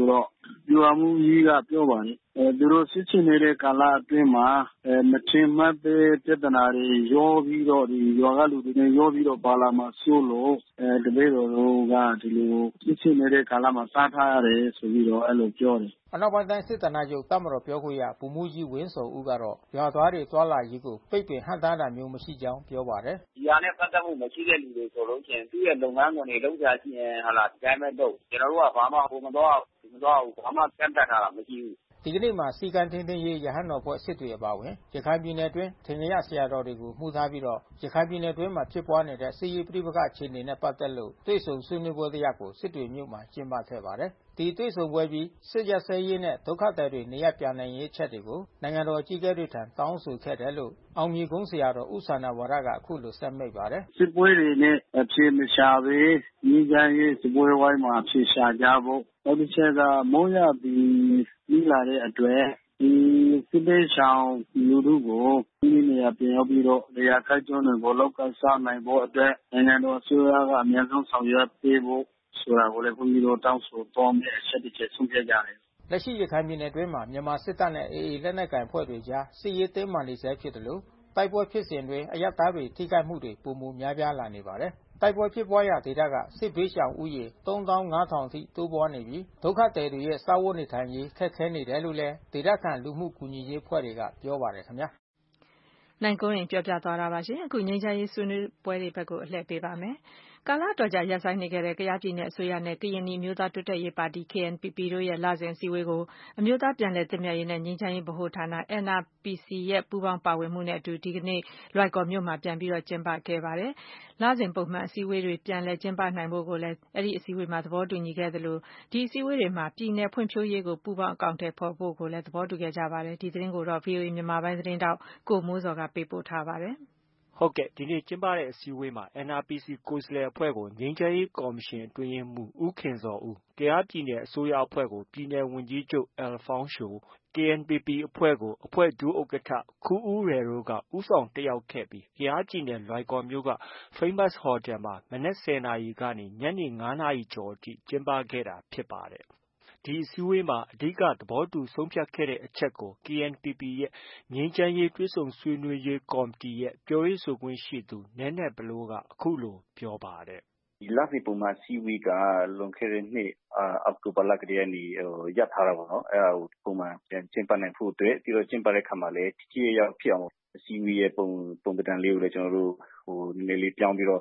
Speaker 9: ဗျူဟာမှူးကြီးကပြောပါတယ်သူတို့စစ်ချင်နေတဲ့ကာလအတွင်းမှာမထင်မှတ်တဲ့ပြဿနာတွေရောပြီးတော့ဒီရွာကလူတွေနဲ့ရောပြီးတော့ပါလာမှာစိုးလို့တပည့်တော်တို့ကဒီလိုစစ်ချင်နေတဲ့ကာလမှာစားထားရတယ်ဆိုပြီးတော့အဲ့လိုပြောတယ်
Speaker 8: အနောက်ပိုင်းတိုင်းစစ်ဌာနချုပ်တပ်မတော်ပြောခွင့်ရဗိုလ်မှူးကြီးဝင်းစောဦးကတော့ရွာသားတွေသွားလာရေးကိုပိတ်ပင်ဟန့်တားတာမျိုးမရှိကြောင်းပြောပါတယ်
Speaker 4: ဒီဟာနဲ့ပတ်သက်မှုမရှိတဲ့လူတွေဆိုလို့ရှိရင်သူ့ရဲ့လုပ်ငန်းခွင်တွေလုပ်ကြရှိရင်ဟာလာဒီတိုင်းပဲလုပ်ကျွန်တော်တို့ကဘာမှဟိုမတော့ဘူးဘာမှကန့်တတ်ထားတာမရှိဘူး
Speaker 8: ဒီကနေ့မှာစီကံထင်းထင်းရေးရဟန်းတော်ဖွဲ့စစ်တွေအပါဝင်ရခိုင်ပြည်နယ်အတွင်းထင်ရဆရာတော်တွေကိုမှုထားပြီးတော့ရခိုင်ပြည်နယ်အတွင်းမှာဖြစ်ပွားနေတဲ့စစ်ရေးပြိပခအခြေအနေနဲ့ပတ်သက်လို့တွေ့ဆုံဆွေးနွေးပွဲတရားကိုစစ်တွေမြို့မှာကျင်းပခဲ့ပါတယ်ဒီတွေ့ဆုံပွဲပြီးစစ်ရစဲရေးနဲ့ဒုက္ခသည်တွေနေရပြန်နိုင်ရေးချက်တွေကိုနိုင်ငံတော်အကြီးအကဲတွေထံတောင်းဆိုခဲ့တယ်လို့အောင်မြေကုန်းဆရာတော်ဥသန္တာဝရကအခုလိုဆက်မိတ်ပါတယ်
Speaker 9: စစ်ပွဲတွေနဲ့အဖြေမရှာပဲညီကြရေးစစ်ပွဲဝိုင်းမှာအဖြေရှာကြဖို့နောက်တစ်ချက်ကမိုးရပြီးပြီးလာတဲ့အတွက်ဒီစစ်ပေးဆောင်လူတို့ကိုဒီနေရာပြန်ရောက်ပြီးတော့နေရာခိုက်ကျွန်းတွေကိုလောက်ကစားနိုင်ဖို့အတွက်နိုင်ငံတော်အစိုးရကအများဆုံးဆောင်ရွက်ပေးဖို့ဆိုတာကိုလည်းဘုန်းကြီးတို့တောင်းဆိုတော်မယ့်အချက်တစ်ချက်ဆုံးဖြတ်ကြတယ်
Speaker 8: လက်ရှိရခိုင်ပြည်နယ်အတွင်းမှာမြန်မာစစ်တပ်နဲ့ AA လက်နက်ကိုင်အဖွဲ့တွေကြားစစ်ရေးတင်းမာနေဆဲဖြစ်တယ်လို့တိုက်ပွဲဖြစ်စဉ်တွင်အရပ်သားတွေထိခိုက်မှုတွေပုံမှုများပြားလာနေပါတယ်တိုက်ပွဲဖြစ်ပွားရာဒေသကစစ်ဘေးရှောင်ဦးရေ 35000 အထိတိုးပွားနေပြီးဒုက္ခသည်တွေရဲ့စားဝတ်နေထိုင်ရေးခက်ခဲနေတယ်လို့လည်းဒေသခံလူမှုကူညီရေးအဖွဲ့တွေကပြောပါတယ်ခင်ဗျာ
Speaker 2: နိုင်ကွန်းရင်ပြောပြသွားတာပါရှင်အခုငြိမ်းချမ်းရေးဆွေးနွေးပွဲတွေဘက်ကိုအလှည့်ပေးပါမယ်ကာလတော်ကြာရပ်ဆိုင်းနေခဲ့တဲ့ကယားပြည်နယ်အစိုးရနဲ့ကရင်နီမျိုးသားတိုးတက်ရေးပါတီ KNPP တို့ရဲ့လစဉ်အစည်းအဝေးကိုအမျိုးသားပြန်လည်သင့်မြတ်ရေးနဲ့ငြိမ်းချမ်းရေးဗဟိုဌာန NRPC ရဲ့ပူးပေါင်းပါဝင်မှုနဲ့အတူဒီကနေ့လွိုင်ကော်မြို့မှာပြန်ပြီးကျင်းပခဲ့ပါတယ်။လစဉ်ပုံမှန်အစည်းအဝေးတွေပြန်လည်ကျင်းပနိုင်ဖို့ကိုလည်းအဲ့ဒီအစည်းအဝေးမှာသဘောတူညီခဲ့သလိုဒီအစည်းအဝေးတွေမှာပြည်နယ်ဖွံ့ဖြိုးရေးကိုပူးပေါင်းအကောင့်ထဲပေါ်ဖို့ကိုလည်းသဘောတူခဲ့ကြပါတယ်။ဒီသတင်းကိုတော့ VOA မြန်မာပိုင်းသတင်းတောက်ကိုမိုးစော်ကပေးပို့ထားပါတယ်။
Speaker 10: ဟုတ်ကဲ့ဒီနေ့ကျင်းပတဲ့အစည်းအဝေးမှာ NRPC ကိုယ်စားလှယ်အဖွဲ့ကိုငြိမ်းချမ်းရေးကော်မရှင်အတွင်းရေးမှူးဦးခင်ဇော်ဦးကယားပြည်နယ်အစိုးရအဖွဲ့ကိုပြည်နယ်ဝန်ကြီးချုပ်အယ်လ်ဖောင်းရှို KNPP အဖွဲ့ကိုအဖွဲ့ဒုဥက္ကဋ္ဌခူးဦးရယ်တို့ကဦးဆောင်တက်ရောက်ခဲ့ပြီးကယားပြည်နယ်လွိုင်ကော်မြို့က Famous Hotel မှာမနက် 10 နာရီကနေညနေ 5 နာရီကျော်အထိကျင်းပခဲ့တာဖြစ်ပါတယ်။ဒီအစည်းအဝေးမှာအဓိကသဘောတူဆုံးဖြတ်ခဲ့တဲ့အချက်ကို KNPP ရဲ့ငြိမ်းချမ်းရေးတွေ့ဆုံဆွေးနွေးရေးကော်မတီရဲ့ပြောရေးဆိုခွင့်ရှိသူနည်းနည်းဘလိုးကအခုလိုပြောပါတယ်
Speaker 11: ။ဒီလစဉ်ပုံမှန်အစည်းအဝေးကလွန်ခဲ့တဲ့နှစ်အောက်တိုဘာလကတည်းကနေရပ်ထားတာပေါ့နော်။အဲ့ဒါကိုပုံမှန်ပြန်ကျင်းပနိုင်ဖို့အတွက်ပြီးတော့ကျင်းပတဲ့အခါမှာလည်းထိထိရောက်ဖြစ်အောင်အစည်းအဝေးရဲ့ပုံသဏ္ဍာန်လေးကိုလည်းကျွန်တော်တို့နည်းနည်းလေးပြောင်းပြီးတော့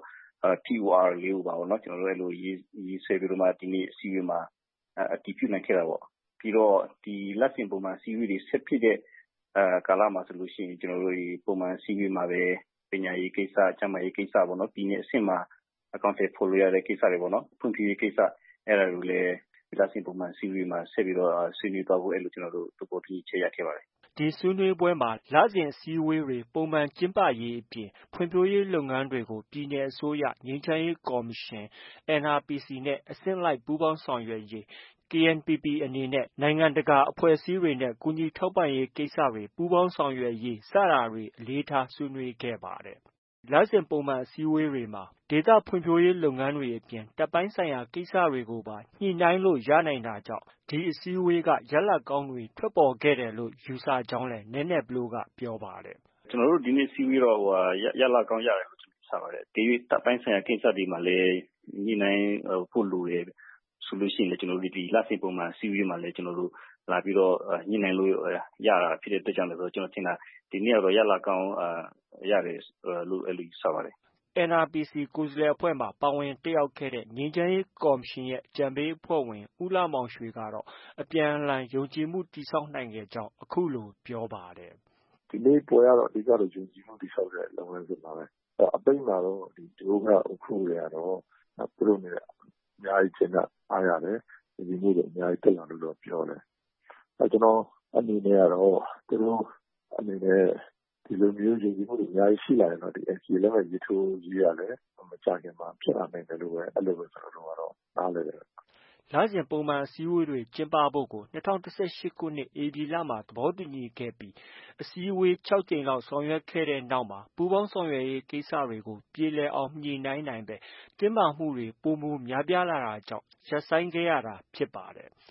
Speaker 11: TOR လေးကိုပါပေါ့နော်ကျွန်တော်တို့အဲ့လိုရေးဆွဲပြီးတော့မှဒီနေ့အစည်းအဝေးမှာအတည်ပြုနိုင်ခဲ့တာပေါ့ပြီးတော့ဒီလက်ဆင့်ပုံမှန်အစည်းအဝေးတွေဆက်ဖြစ်တဲ့ကာလမှာဆိုလို့ရှိရင်ကျွန်တော်တို့ဒီပုံမှန်အစည်းအဝေးမှာပဲပညာရေးကိစ္စကျန်းမာရေးကိစ္စပေါ့နော်ပြည်နယ်အဆင့်မှာအကောင့်တွေဖော်လို့ရတဲ့ကိစ္စတွေပေါ့နော်ဖွံ့ဖြိုးရေးကိစ္စအဲ့ဒါတွေလည်းလက်ဆင့်ပုံမှန်အစည်းအဝေးမှာဆက်ပြီးတော့ဆွေးနွေးသွားဖို့အဲ့လိုကျွန်တော်တို့သဘောတူချက်ရခဲ့ပါတယ်
Speaker 10: ဒီဆွေးနွေးပွဲမှာလစဉ်အစည်းအဝေးတွေပုံမှန်ကျင်းပရေးအပြင်ဖွံ့ဖြိုးရေးလုပ်ငန်းတွေကိုပြည်내အစိုးရငြိမ်းချမ်းရေးကော်မရှင် NRPC နဲ့အဆင့်လိုက်ပူးပေါင်းဆောင်ရွက်ရေးKNPP အနေနဲ့နိုင်ငံတကာအဖွဲ့အစည်းတွေနဲ့ကူညီထောက်ပံ့ရေးကိစ္စတွေပူးပေါင်းဆောင်ရွက်ရေးစတာတွေအလေးထားဆွေးနွေးခဲ့ပါတယ်။လစဉ်ပုံမှန်အစည်းအဝေးတွေမှာဒေသဖွံ့ဖြိုးရေးလုပ်ငန်းတွေအပြင်တပ်ပိုင်းဆိုင်ရာကိစ္စတွေကိုပါညှိနှိုင်းလို့ရနိုင်တာကြောင့်ဒီအစည်းအဝေးကရလဒ်ကောင်းတွေထွက်ပေါ်ခဲ့တယ်လို့ယူဆကြောင်းလည်းနည်းနည်းဘလိုးကပြောပါတယ်
Speaker 11: ။ကျွန်တော်တို့ဒီနေ့အစည်းအဝေးတော့ရလဒ်ကောင်းရတယ်လို့ကျွန်တော်ယူဆပါတယ်။ဒီတပ်ပိုင်းဆိုင်ရာကိစ္စတွေမှာလည်းညှိနှိုင်းဖို့လိုတယ်ဆိုလို့ရှိရင်ကျွန်တော်တို့ဒီလစဉ်ပုံမှန်အစည်းအဝေးမှာလည်းကျွန်တော်တို့လာပြီးတော့ညှိနှိုင်းလို့ရတာဖြစ်တဲ့အတွက်ကြောင့်လည်းကျွန်တော်ထင်တာဒီနေ့တော့ရလဒ်ကောင်းရတယ်လို့အဲ့လိုယူဆပါတယ်
Speaker 10: ။ NRPC ကိုယ်စားလှယ်အဖွဲ့မှာပါဝင်တက်ရောက်ခဲ့တဲ့ငြိမ်းချမ်းရေးကော်မရှင်ရဲ့အကြံပေးအဖွဲ့ဝင်ဦးလှမောင်ရွှေကတော့အပြန်အလှန်ယုံကြည်မှုတည်ဆောက်နိုင်ခဲ့ကြောင်းအခုလိုပြောပါတယ်
Speaker 12: ။ဒီနေ့ပွဲကတော့အဓိကတော့ယုံကြည်မှုတည်ဆောက်တဲ့လုပ်ငန်းစဉ်ပါပဲ။အပိတ်မှာတော့ဒီဒုက္ခအခုတွေကတော့သူတို့နဲ့အများကြီးကျင်းအားရတယ်ဒီမျိုးတွေအများကြီးတက်လာလို့တော့ပြောတယ်ကျွန်တော်အနေနဲ့ကတော့သူတို့အနေနဲ့ဒီလိုမျိုးယုံကြည်မှုတွေအများကြီးရှိလာရင်တော့ဒီ NCA လက်မှတ်ရေးထိုးရေးရတယ်မကြခင်မှာဖြစ်လာနိုင်တယ်လို့ပဲအဲ့လိုပဲကျွန်တော်တို့ကတော့နားလည်တယ်
Speaker 10: လစဉ်ပုံမှန်အစည်းအဝေးတွေကျင်းပဖို့ကို2018ခုနှစ်ဧပြီလမှာသဘောတူညီခဲ့ပြီးအစည်းအဝေး6ကြိမ်လောက်ဆောင်ရွက်ခဲ့တဲ့နောက်မှာပူးပေါင်းဆောင်ရွက်ရေးကိစ္စတွေကိုပြေလည်အောင်ညှိနှိုင်းနိုင်ပဲတင်းမာမှုတွေပိုမိုများပြားလာတာကြောင့်ရပ်ဆိုင်းခဲ့ရတာဖြစ်ပါတယ်။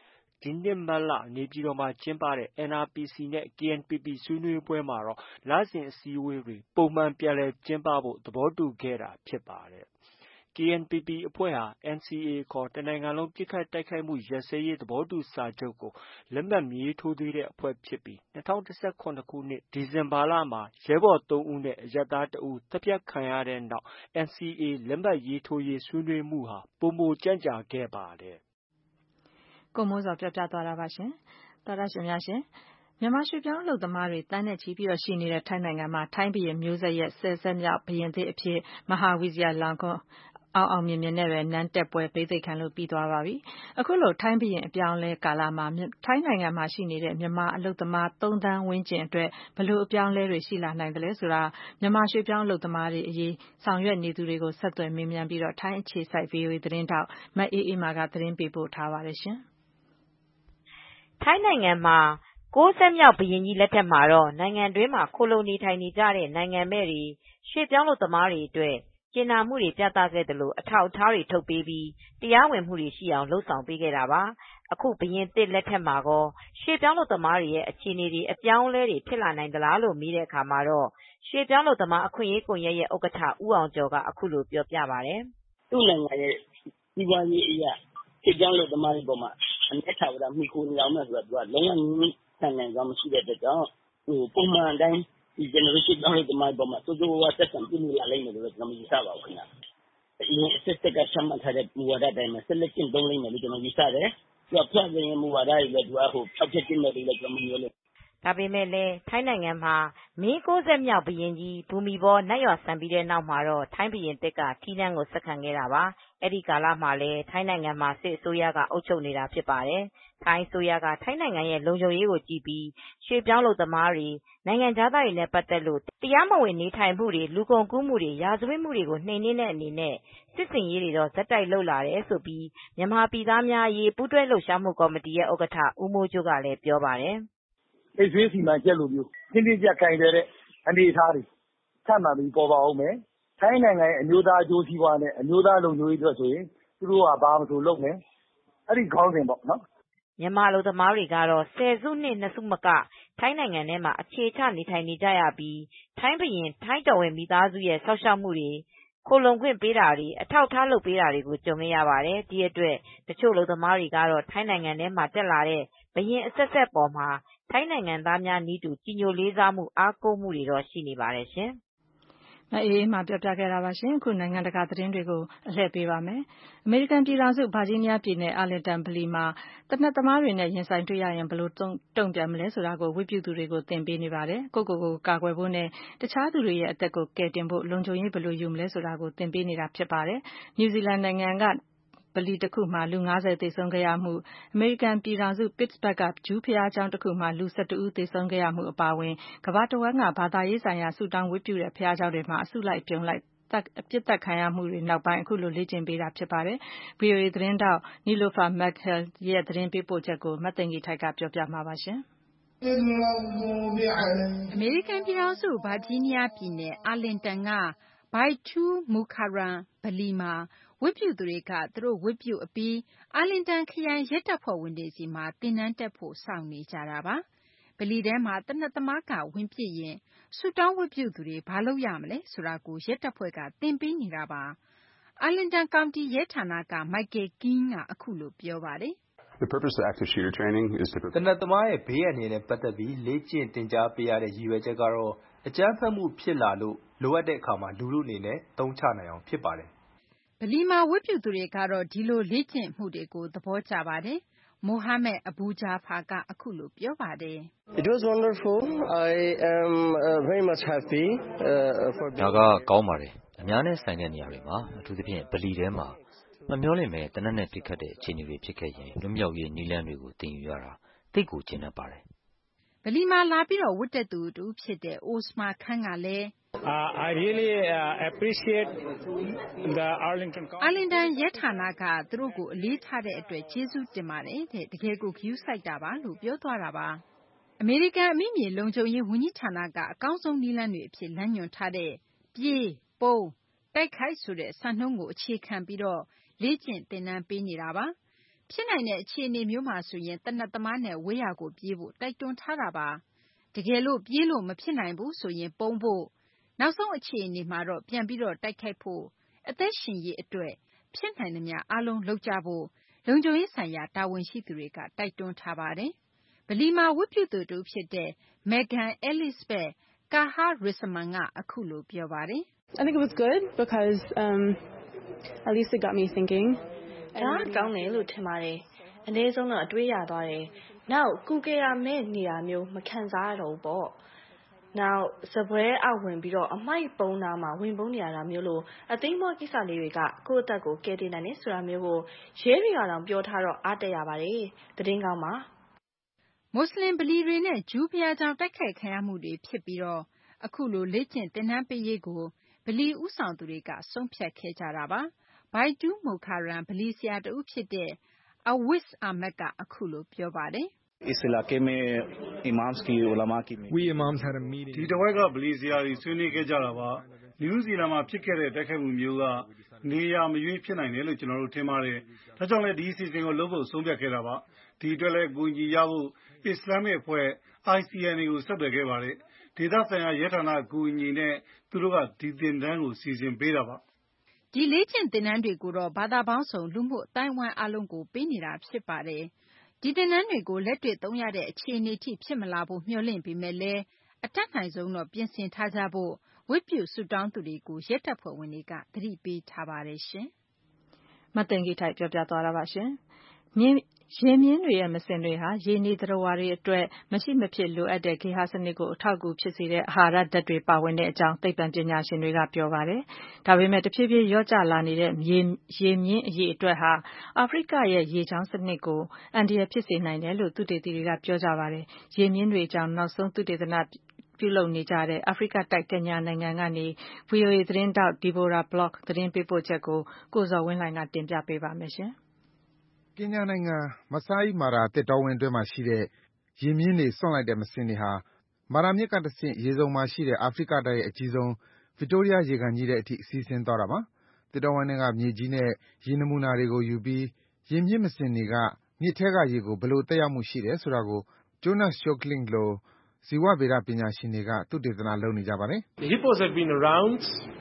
Speaker 10: ဒီနှစ်မတ်လနေပြည်တော်မှာကျင်းပတဲ့ NRPC နဲ့ KNPP ဆွေးနွေးပွဲမှာတော့လစဉ်အစည်းအဝေးတွေပုံမှန်ပြန်လည်ကျင်းပဖို့သဘောတူခဲ့တာဖြစ်ပါတယ်။ KNPP အဖွဲ့ဟာ NCA ခေါ် တစ်နိုင်ငံလုံးပစ်ခတ်တိုက်ခိုက်မှုရပ်စဲရေးသဘောတူစာချုပ်ကိုလက်မှတ်မရေးထိုးသေးတဲ့အဖွဲ့ဖြစ်ပြီး၂၀၁၇ခုနှစ် ဒီဇင်ဘာလမှာ ရဲဘော် ၃ ဦးနဲ့ အရပ်သား ၁ ဦးသတ်ဖြတ်ခံရတဲ့နောက် NCA လက်မှတ်ရေးထိုးရေးဆွေးနွေးမှုဟာပိုမိုကြန့်ကြာခဲ့ပါတယ်
Speaker 2: ။ကိုမိုးဇော်ပြောပြသွားတာပါရှင်။သောတရှင်များရှင်မြန်မာရွှေ့ပြောင်းအလုပ်သမားတွေသန်းနဲ့ချီရှိနေတဲ့ထိုင်းနိုင်ငံမှာထိုင်းဘုရင်မျိုးဆက်ရဲ့ဆယ်ဆက်မြောက်ဘုရင်သစ်အဖြစ်မဟာဝိဇ္ဇာလောင်ကွန်းအောင်မြင်နဲ့ပဲနန်းတက်ပွဲဘိသိက်ခံလို့ပြီးသွားပါပြီ။အခုလိုထိုင်းဘုရင်အပြောင်းလဲကာလမှာထိုင်းနိုင်ငံမှာရှိနေတဲ့မြန်မာအလုပ်သမား3 သန်းဝန်းကျင်အတွက်ဘယ်လိုအပြောင်းလဲတွေရှိလာနိုင်သလဲဆိုတာမြန်မာရွှေ့ပြောင်းအလုပ်သမားတွေအရေးဆောင်ရွက်နေသူတွေကိုဆက်သွယ်မေးမြန်းပြီးတော့ထိုင်းအခြေစိုက် VOA သတင်းတောက်မအေးအေးမာကသတင်းပေးပို့ထားပါတယ်ရှင်
Speaker 13: ။ထိုင်းနိုင်ငံမှာ60မြောက်ဘုရင်ကြီးလက်ထက်မှာတော့နိုင်ငံတွင်းမှာခိုလှုံနေထိုင်နေကြတဲ့နိုင်ငံမဲ့တွေရွှေ့ပြောင်းအလုပ်သမားတွေအတွက်ကျင်နာမှုတွေပြသခဲ့သလိုအထောက်အထားတွေထုတ်ပေးပြီးတရားဝင်မှုတွေရှိအောင်လုပ်ဆောင်ပေးခဲ့တာပါ။အခုဘုရင်သစ်လက်ထက်မှာကောရွှေ့ပြောင်းအလုပ်သမားတွေရဲ့အခြေအနေတွေအပြောင်းအလဲတွေဖြစ်လာနိုင်သလားလို့မေးတဲ့အခါမှာတော့ရွှေ့ပြောင်းအလုပ်သမားအခွင့်အရေးကွန်ရက်ရဲ့ဥက္ကဋ္ဌဦးအောင်ကျော်ကအခုလိုပြောပြပါတယ်
Speaker 14: ။သူ့နိုင်ငံရဲ့စီးပွားရေးအရာရွှေ့ပြောင်းအလုပ်သမားတွေပေါ်မှာအနက်ထာဝရမိခိုနေအောင်မယ်ဆိုတာကလုံးဝငြင်းဆန်နိုင်စွာမရှိတဲ့အတွက်ကြောင့်ပုံမှန်အတိုင်းဒီ generation ပြောင်းလဲသမားပေါ်မှာစိုးစိုးဝါးဆက်ဆံပြုနေလာလိမ့်မယ်လို့ကျွန်တော်ယူဆပါဘူးခင်ဗျ။အရင်အစစ်ကချမှတ်ထားတဲ့မူဝါဒတိုင်းမှာဆက်လက်ကျင့်သုံးလိမ့်မယ်လို့ကျွန်တော်ယူဆတယ်။သူကဖျက်သိမ်းမူဝါဒတွေလည်းသူကဖျောက်ဖျက်ခြင်းတွေလည်းကျွန်တော်မျိုးလို့
Speaker 13: ဒါပေမဲ့လည်းထိုင်းနိုင်ငံမှာမင်း60မြောက်ဘုရင်ကြီးဘူမီဘောနတ်ရွာစံပြီးတဲ့နောက်မှာတော့ထိုင်းဘုရင်သစ်ကထီးနန်းကိုဆက်ခံခဲ့တာပါ။အဲဒီကာလမှာလည်းထိုင်းနိုင်ငံမှာစစ်အစိုးရကအုပ်ချုပ်နေတာဖြစ်ပါတယ်။ထိုင်းအစိုးရကထိုင်းနိုင်ငံရဲ့လုံခြုံရေးကိုကြည့်ပြီးရွှေ့ပြောင်းအလုပ်သမားတွေနိုင်ငံခြားသားတွေနဲ့ပတ်သက်လို့တရားမဝင်နေထိုင်မှုတွေလူကုန်ကူးမှုတွေရာဇဝတ်မှုတွေကိုနှိမ်နင်းတဲ့အနေနဲ့စစ်စင်ရေးတွေတော့ဇက်တိုက်လုပ်လာတယ်ဆိုပြီးမြန်မာပြည်သားများအရေးပူးတွဲလှုပ်ရှားမှုကော်မတီရဲ့ဥက္ကဋ္ဌဦးမိုးကျိုးကလည်းပြောပါတယ်
Speaker 15: ။အိတ်ဆွေးစီမံချက်လိုမျိုးတင်းတင်းကြပ်ကြပ်ကင်တဲ့အနေအထားတွေထပ်မှန်ပြီးပေါ်ပါအောင်မယ်။ထိုင်းနိုင်ငံရဲ့အမျိုးသားအကျိုးစီးပွားနဲ့အမျိုးသားလုံခြုံရေးအတွက်ဆိုရင်သူတို့ကဘာမှမဆိုလုပ်မယ်။အဲ့ဒီခေါင်းစဉ်ပေါ့နော်
Speaker 13: ။မြန်မာအလုပ်သမားတွေကတော့10စုနှစ်2စုမကထိုင်းနိုင်ငံထဲမှာအခြေချနေထိုင်နေကြရပြီးထိုင်းဘုရင်ထိုင်းတော်ဝင်မိသားစုရဲ့ဆောက်ရှောက်မှုတွေခိုလုံခွင့်ပေးတာတွေအထောက်အထားလုပ်ပေးတာတွေကိုကြုံခဲ့ရပါတယ်။ဒီအတွက်တချို့အလုပ်သမားတွေကတော့ထိုင်းနိုင်ငံထဲမှာတက်လာတဲ့ဘုရင်အဆက်ဆက်ပေါ်မှာထိုင်းနိုင်ငံသားများနည်းတူကြည်ညိုလေးစားမှုအားကိုးမှုတွေတော့ရှိနေပါတယ်ရှင်
Speaker 2: ။မအေးအေးမာပြောပြခဲ့တာပါရှင်။အခုနိုင်ငံတကာသတင်းတွေကိုအလှည့်ပေးပါမယ်။အမေရိကန်ပြည်ထောင်စုဗာဂျီးနီးယားပြည်နယ်အာလင်တန်ဗလီမှာသေနတ်သမားတွေနဲ့ရင်ဆိုင်တွေ့ရရင်ဘယ်လိုတုံ့ပြန်မလဲဆိုတာကိုဝိပုသူတွေကိုသင်ပေးနေပါတယ်။ကိုယ့်ကိုယ်ကိုကာကွယ်ဖို့နဲ့တခြားသူတွေရဲ့အသက်ကိုကယ်တင်ဖို့လုံခြုံရေးဘယ်လိုယူမလဲဆိုတာကိုသင်ပေးနေတာဖြစ်ပါတယ်။နယူးဇီလန်နိုင်ငံကဗလီတစ်ခုမှာလူ50သေဆုံးခဲ့ရမှုအမေရိကန်ပြည်ထောင်စု Pittsburgh ကဂျူးဘုရားကျောင်းတစ်ခုမှာလူ12ဦးသေဆုံးခဲ့ရမှုအပါအဝင်ကမ္ဘာတဝန်းကဘာသာရေးဆိုင်ရာဆုတောင်းဝတ်ပြုတဲ့ဘုရားကျောင်းတွေမှာအစုလိုက်အပြုံလိုက်ပစ်သတ်ခံရမှုတွေနောက်ပိုင်းအခုလိုလေ့ကျင့်ပေးတာဖြစ်ပါတယ်။ VOA သတင်းတောက် Nilofer Meghel ရဲ့သတင်းပေးပို့ချက်ကိုမသိင်္ဂီထိုက်ကပြောပြမှာပါရှင်
Speaker 16: ။အမေရိကန်ပြည်ထောင်စုဗာဂျီးနီးယားပြည်နယ်အာလင်တန်က Baitu Mukarram ဗလီမှာဝတ်ပြုသူတွေကသူတို့ဝတ်ပြုအပြီးအာလင်တန်ခရိုင်ရဲတပ်ဖွဲ့ဝင်တွေဆီမှာသင်တန်းတက်ဖို့စောင့်နေကြတာပါ။ဗလီထဲမှာသေနတ်သမားကဝင်ပစ်ရင်ဆုတောင်းဝတ်ပြုသူတွေဘာလုပ်ရမလဲဆိုတာကိုရဲတပ်ဖွဲ့ကသင်ပေးနေတာပါ။အာလင်တန်ကောင်တီရဲဌာနက Michael King ကအခုလိုပြောပါတယ်။
Speaker 17: The purpose of active shooter training is to
Speaker 18: သေနတ်သမားရဲ့ဘေးအန္တရာယ်နဲ့ပတ်သက်ပြီးလေ့ကျင့်သင်ကြားပေးရတဲ့ရည်ရွယ်ချက်ကတော့အကြမ်းဖက်မှုဖြစ်လာလို့လိုအပ်တဲ့အခါမှာလူထုအနေနဲ့သုံးချနိုင်အောင်ဖြစ်ပါတယ်
Speaker 16: ။ဗလီမှာဝတ်ပြုသူတွေကတော့ဒီလိုလေ့ကျင့်မှုတွေကိုသဘောကျပါတယ်။ Mohammed Abu Jafar ကအခုလိုပြောပါတယ်။
Speaker 19: It was wonderful. I am very much happy for being
Speaker 20: ဒါကကောင်းပါတယ်။အများနဲ့ဆိုင်တဲ့နေရာတွေမှာအထူးသဖြင့်ဗလီထဲမှာမမျှော်လင့်မဲ့တနက်နဲ့ပစ်ခတ်တဲ့အခြေအနေတွေဖြစ်ခဲ့ရင်လွတ်မြောက်ရေးနည်းလမ်းတွေကိုသင်ယူရတာသိကိုကျဉ်းတတ်ပါတယ်
Speaker 16: ။ဗလီမှာလာပြီးတော့ဝတ်တက်သူတူဖြစ်တဲ့ Osma Khan ကလည်း
Speaker 21: I really appreciate the
Speaker 16: Arlington ရဲဌာနကသူတို့ကိုအလေးထားတဲ့အတွက်ကျေးဇူးတင်ပါတယ်တဲ့တကယ်ကိုဂရုစိုက်တာပါလို့ပြောသွားတာပါ။အမေရိကန်အမိမြေလုံခြုံရေးဝန်ကြီးဌာနကအကောင်းဆုံးနည်းလမ်းတွေအဖြစ်လမ်းညွှန်ထားတဲ့ပြေးပုန်းတိုက်ခိုက်ဆိုတဲ့စံနှုန်းကိုအခြေခံပြီးတော့လေ့ကျင့်သင်တန်းပေးနေတာပါ။ဖြစ်နိုင်တဲ့အခြေအနေမျိုးမှာဆိုရင်သေနတ်သမားနဲ့ဝေးရာကိုပြေးဖို့တိုက်တွန်းထားတာပါ။တကယ်လို့ပြေးလို့မဖြစ်နိုင်ဘူးဆိုရင်ပုန်းဖို့နောက်ဆုံးအခြေအနေမှာတော့ပြန်ပြီးတော့တိုက်ခိုက်ဖို့အသက်ရှင်ရေးအတွက်ဖြစ်နိုင်သမျှအားလုံးလုပ်ကြဖို့လုံခြုံရေးဆိုင်ရာတာဝန်ရှိသူတွေကတိုက်တွန်းထားပါတယ်။ဗလီမှာဝတ်ပြုသူတူဖြစ်တဲ့ Megan Elizabeth Kaha-Rissaman ကအခုလိုပြောပါတယ်။
Speaker 1: I think it was good because at least it got me thinking.
Speaker 22: ဒါကောင်းတယ်လို့ထင်ပါတယ်။အနည်းဆုံးတော့အတွေးရသွားတယ်။နောက်ကုကေရမဲ့နေတာမျိုးမခံစားရတော့ဘူးပေါ့။နောက်စပွဲအောက်ဝင်ပြီးတော့အမိုက်ပုံးနာမှာဝင်ပုံးနေရတာမျိုးလို့အသိမောကိစ္စလေးတွေကကိုယ့်အသက်ကိုကယ်တင်နိုင်တယ်ဆိုတာမျိုးကိုရဲတွေကတော့ပြောထားတော့အားတက်ရပါတယ်။သတင်းကောင်းပါ
Speaker 16: ။မွတ်စလင်ဗလီတွေနဲ့ဂျူးဘုရားကျောင်းတိုက်ခိုက်ခံရမှုတွေဖြစ်ပြီးတော့အခုလိုလေ့ကျင့်သင်တန်းပေးရေးကိုဗလီဦးဆောင်သူတွေကဆုံးဖြတ်ခဲ့ကြတာပါ။ Baitul Mukarram ဗလီဆရာတဦးဖြစ်တဲ့ Awais Ahmad ကအခုလိုပြောပါတယ်။
Speaker 23: We imams had a meeting
Speaker 24: ဒီတဝက်ကဗလီဆရာတွေဆွေးနွေးခဲ့ကြတာပါ။နယူးဇီလန်မှာဖြစ်ခဲ့တဲ့တိုက်ခိုက်မှုမျိုးကနေရာမရွေးဖြစ်နိုင်တယ်လို့ကျွန်တော်တို့ထင်ပါတယ်။ဒါကြောင့်လည်းဒီအစီအစဉ်ကိုလုပ်ဖို့ဆုံးဖြတ်ခဲ့တာပါ။ဒီအတွက်လည်းအကူအညီရဖို့အစ္စလာမစ်အဖွဲ့ ICNA ကိုဆက်သွယ်ခဲ့ပါတယ်။ဒေသဆိုင်ရာရဲဌာနအကူအညီနဲ့သူတို့ကဒီသင်တန်းကိုစီစဉ်ပေးတာပါ
Speaker 16: ။ဒီလေ့ကျင့်သင်တန်းတွေကိုတော့ဘာသာပေါင်းစုံလူမှုအတိုင်းအဝိုင်းအားလုံးကိုပေးနေတာဖြစ်ပါတယ်။ဒီသင်တန်းတွေကိုလက်တွေ့သုံးရတဲ့အခြေအနေထိဖြစ်မလာဖို့မျှော်လင့်ပေမဲ့လည်းအတတ်နိုင်ဆုံးတော့ပြင်ဆင်ထားကြဖို့ဝတ်ပြုဆုတောင်းသူတွေကိုရဲတပ်ဖွဲ့ဝင်တွေကသတိပေးထားပါတယ်ရှင်
Speaker 2: ။မသိင်္ဂီထိုက်ပြောပြသွားတာပါရှင်။ရေမြင်းတွေရဲ့မစင်တွေဟာရေနေသတ္တဝါတွေအတွက်မရှိမဖြစ်လိုအပ်တဲ့ဂေဟစနစ်ကိုအထောက်အကူဖြစ်စေတဲ့အာဟာရဓာတ်တွေပါဝင်တဲ့အကြောင်းသိပ္ပံပညာရှင်တွေကပြောပါတယ်။ဒါပေမဲ့တဖြည်းဖြည်းလျော့ကျလာနေတဲ့ရေမြင်းအရေအတွက်ဟာအာဖရိကရဲ့ရေချောင်းစနစ်ကိုအန္တရာယ်ဖြစ်စေနိုင်တယ်လို့သုတေသီတွေကပြောကြပါတယ်။ရေမြင်းတွေအကြောင်းနောက်ဆုံးသုတေသနပြုလုပ်နေကြတဲ့အာဖရိကတိုက်ကင်ညာနိုင်ငံကနေ VOA သတင်းတောက် Deborah Bloch သတင်းပေးပို့ချက်ကိုကိုဇော်ဝင်းလှိုင်ကတင်ပြပေးပါမယ်ရှင်။
Speaker 25: ကင်ညာနိုင်ငံ Masai Mara သစ်တောဝင်းအတွင်းမှာရှိတဲ့ရေမြင်းတွေစွန့်လိုက်တဲ့မစင်တွေဟာ Mara မြစ်ကတဆင့်ရေစုံမှာရှိတဲ့အာဖရိကတိုက်ရဲ့အကြီးဆုံး Victoria ရေကန်ကြီးထဲအထိစီးဆင်းသွားတာပါ။သစ်တောဝင်းထဲကမြေကြီးနဲ့ရေနမူနာတွေကိုယူပြီးရေမြင့်မစင်တွေကမြစ်ထဲကရေကိုဘယ်လိုသက်ရောက်မှုရှိတယ်ဆိုတာကို Jonas Schokling လိုဇီဝဗေဒပညာရှင်တွေကသုတေသနလုပ်နေကြပါတယ်။
Speaker 26: The hippos have been around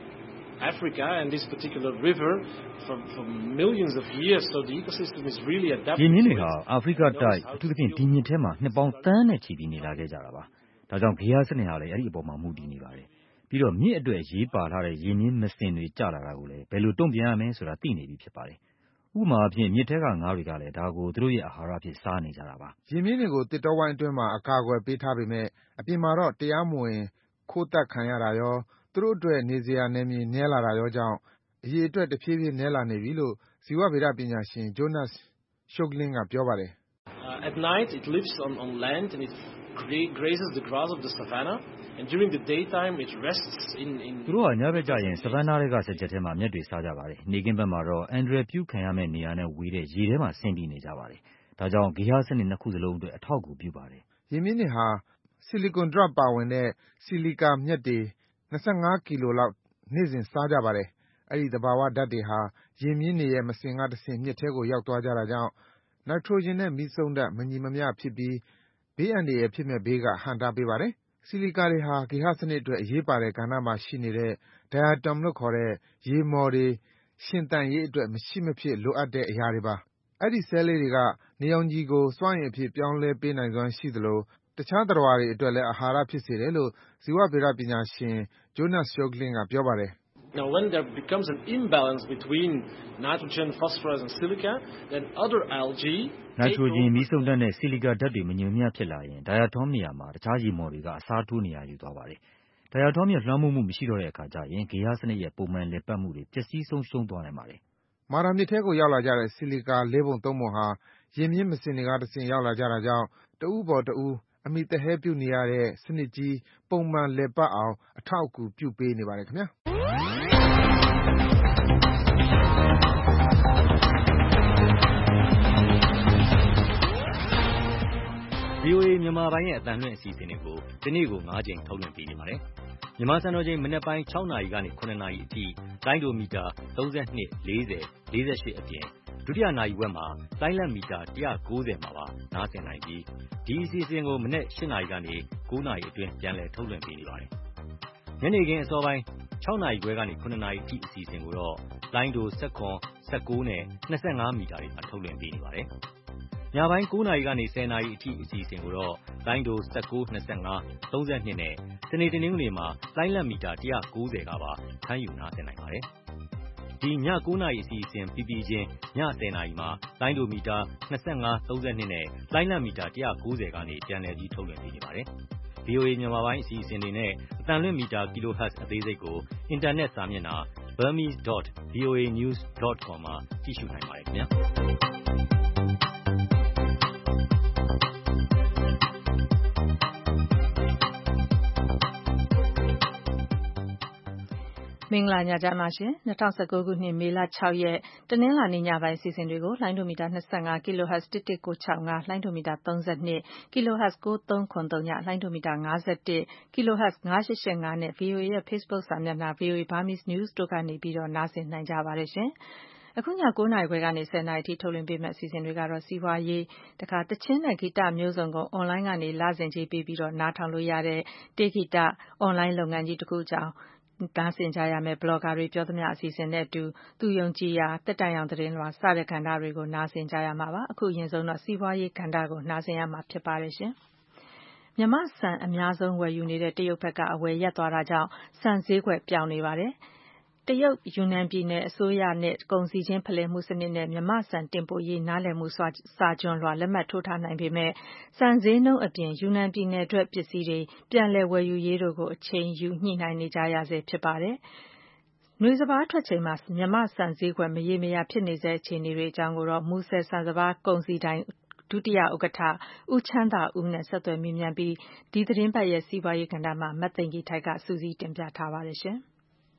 Speaker 26: Africa and this particular river for millions of years so the ecosystem is really adapted
Speaker 27: ရေမြင့်တွေဟာအာဖရိကတိုက်အထူးသဖြင့်ဒီမြစ်ထဲမှာနှစ်ပေါင်းသန်းနဲ့ချီပြီးနေလာခဲ့ကြတာပါ။ဒါကြောင့်ဂေဟစနစ်ဟာလည်းအဲ့ဒီအပေါ်မှာမူတည်နေပါတယ်။ပြီးတော့မြစ်အတွက်ရေးပါထားတဲ့ရေမြင့်မစင်တွေကျလာတာကိုလည်းဘယ်လိုတုံ့ပြန်ရမလဲဆိုတာသိနေပြီဖြစ်ပါတယ်။ဥပမာအဖြစ်မြစ်ထဲကငါးတွေကလည်းဒါကိုသူတို့ရဲ့အာဟာရအဖြစ်စားနေကြတာပါ
Speaker 25: ။ရေမြင့်တွေကိုသစ်တောဝိုင်းအတွင်းမှာအကာအကွယ်ပေးထားပေမဲ့အပြင်မှာတော့တရားမဝင်ခိုးသတ်ခံရတာရောသူတို့အတွက်နေစရာနယ်မြေနည်းလာတာရောကြောင့်အရေအတွက်တဖြည်းဖြည်းနည်းလာနေပြီလို့ဇီဝဗေဒပညာရှင် Jonas Schokling ကပြောပါတယ်
Speaker 26: ။ At night it lives on land and it grazes the grass of the savanna and during the daytime it rests in
Speaker 27: သူတို့ကညဘက်ကျရင် savanna တွေကစကြက်ထဲမှာမြက်တွေစားကြပါတယ်။နေကင်းဘက်မှာတော့အန်ဒရယ်ပြုခံရမယ့်နေရာနဲ့ဝေးတဲ့ရေထဲမှာဆင်းပြီးနေကြပါတယ်။ဒါကြောင့်ဂေဟစနစ်နှစ်ခုစလုံးအတွက်အထောက်အကူပြုပါတယ်
Speaker 25: ။ရေမြင့်တွေဟာ silicon drop ပါဝင်တဲ့ဆီလီကာမြက်တွေ25ကီလိုလောက်နေ့စဉ်စားကြပါတယ်။အဲဒီသဘာဝဓာတ်တွေဟာရေမြင့်တွေရဲ့မစင်ကတဆင့်မြစ်ထဲကိုရောက်သွားကြတာကြောင့်နိုက်ထရိုဂျင်နဲ့မီးစုန်းဓာတ်မညီမမျှဖြစ်ပြီးဘေးအန္တရာယ်ဖြစ်မယ့်ဘေးကဟန့်တားပေးပါတယ်။ဆီလီကာတွေဟာဂေဟစနစ်အတွက်အရေးပါတဲ့ကဏ္ဍမှာရှိနေတဲ့ diatom လို့ခေါ်တဲ့ရေမော်တွေရှင်သန်ရေးအတွက်မရှိမဖြစ်လိုအပ်တဲ့အရာတွေပါ။အဲဒီဆဲလ်လေးတွေကနေရောင်ခြည်ကိုစွမ်းအင်အဖြစ်ပြောင်းလဲပေးနိုင်စွမ်းရှိသလိုတခြားသတ္တဝါတွေအတွက်လည်းအာဟာရဖြစ်စေတယ်လို့ဇီဝဗေဒပညာရှင် Jonas Schokling ကပြောပါတယ်။
Speaker 26: Now when there becomes an imbalance between nitrogen, phosphorus and silica then other algae
Speaker 27: နိုက်ထရိုဂျင်မီးစုန်းဓာတ်နဲ့ဆီလီကာဓာတ်တွေမညီမျှဖြစ်လာရင် diatom နေရာမှာတခြားရေမော်တွေကအစားထိုးနေရာယူသွားပါတယ်။ diatom ရဲ့လွှမ်းမိုးမှုမရှိတော့တဲ့အခါကျရင်ဂေဟစနစ်ရဲ့ပုံမှန်လည်ပတ်မှုတွေပျက်စီးဆုံးရှုံးသွားနိုင်ပါတယ်
Speaker 25: ။ Mara မြစ်ထဲကိုရောက်လာကြတဲ့ဆီလီကာ4ပုံ3ပုံဟာရေမြင့်မစင်တွေကတဆင့်ရောက်လာကြတာကြောင့်တဦးပေါ်တဦးအမိသဟဲပြုနေရတဲ့စနစ်ကြီးပုံမှန်လည်ပတ်အောင်အထောက်အကူပြုပေးနေပါတယ်ခင်ဗျာ။
Speaker 27: VOA မြန်မာပိုင်းရဲ့အသံလွှင့်အစီအစဉ်တွေကိုဒီနေ့ကို9ကြိမ်ထုတ်လွှင့်ပေးနေပါတယ်။မြန်မာစံတော်ချိန်မနက်ပိုင်း6နာရီကနေ9နာရီအထိလိုင်းဒိုမီတာ32 40 48အပြင်ဒုတိယနာရီဝက်မှာလိုင်းလံမီတာ190မှာပါနားဆင်နိုင်ပြီးဒီအစီအစဉ်ကိုမနက်8နာရီကနေ9နာရီအတွင်းပြန်လည်ထုတ်လွှင့်ပေးနေပါတယ်။ညနေခင်းအစောပိုင်း6နာရီခွဲကနေ9နာရီအထိအစီအစဉ်ကိုတော့လိုင်းဒို17 19နဲ့25မီတာတွေမှာထုတ်လွှင့်ပေးနေပါတယ်။ညပိုင်း9နာရီကနေ10နာရီအထိအစီအစဉ်ကိုတော့လိုင်းဒို19 25 32နဲ့စနေတနင်္ဂနွေမှာလိုင်းလံမီတာ190ကပါဖမ်းယူနားဆင်နိုင်ပါတယ်။ဒီည9နာရီအစီအစဉ်ပြီးပြီးချင်းည10နာရီမှာလိုင်းဒိုမီတာ25 32နဲ့လိုင်းလံမီတာ190ကနေပြန်လည်ပြီးထုတ်လွှင့်ပေးနေပါတယ်။ VOA မြန်မာပိုင်းအစီအစဉ်တွေနဲ့အသံလွှင့်မီတာ kHz အသေးစိတ်ကိုအင်တာနက်စာမျက်နှာ burmese.voanews.com မှာကြည့်ရှုနိုင်ပါတယ်ခင်ဗျာ။
Speaker 2: မင်္ဂလာညချမ်းပါရှင်2019ခုနှစ်မေလ6ရက်တနင်္လာနေ့ညပိုင်းအစီအစဉ်တွေကိုလိုင်းဒိုမီတာ25 kHz 11965လိုင်းဒိုမီတာ32 kHz 9303ညလိုင်းဒိုမီတာ51 kHz 9885နဲ့ VOA ရဲ့ Facebook စာမျက်နှာ VOA Burmese News တို့ကနေပြီးတော့နားဆင်နိုင်ကြပါတယ်ရှင်အခုည9နာရီခွဲကနေ10နာရီထိထုတ်လွှင့်ပေးမယ့်အစီအစဉ်တွေကတော့စီးပွားရေးတခါတချင်းနဲ့ဂီတမျိုးစုံကို online ကနေလစဉ်ကြီးပြီးတော့နားထောင်လို့ရတဲ့တေဂီတ online လုပ်ငန်းကြီးတစ်ခုကြောင်းနားဆင်ကြရမယ်ဘလော့ဂါတွေပြောသမျှအစီအစဉ်နဲ့အတူသူယုံကြည်ရာတက်တန်ရောင်သတင်းလွှာစတဲ့ကဏ္ဍတွေကိုနားဆင်ကြရမှာပါအခုအရင်ဆုံးတော့စီးပွားရေးကဏ္ဍကိုနားဆင်ရမှာဖြစ်ပါတယ်ရှင်မြန်မာဆန်အများဆုံးဝယ်ယူနေတဲ့တရုတ်ဘက်ကအဝယ်ရပ်သွားတာကြောင့်ဆန်ဈေးကွက်ပြောင်းနေပါတယ်တရုတ်ယူနန်ပြည်နယ်အစိုးရနဲ့ကုန်စည်ချင်းဖလှယ်မှုစနစ်နဲ့မြန်မာဆန်တင်ပို့ရေးနားလည်မှုစာချွန်လွှာလက်မှတ်ထိုးထားနိုင်ပေမဲ့ဆန်ဈေးနှုန်းအပြင်ယူနန်ပြည်နယ်အတွက်ပစ္စည်းတွေပြန်လည်ဝယ်ယူရေးတို့ကိုအချိန်ယူညှိနှိုင်းနေကြရဆဲဖြစ်ပါတယ်။နွေစပါးထွက်ချိန်မှာမြန်မာဆန်ဈေးကွက်မရေမရာဖြစ်နေဆဲအခြေအနေတွေအကြောင်းကိုတော့မူဆယ်ဆန်စပါးကုန်စည်ဒိုင်ဒုတိယဥက္ကဋ္ဌဦးချမ်းသာဦးနဲ့ဆက်သွယ်မေးမြန်းပြီးဒီသတင်းပတ်ရဲ့စီးပွားရေးကဏ္ဍမှာမသိင်္ဂီထိုက်ကစူးစီးတင်ပြထားပါတယ်ရှင်။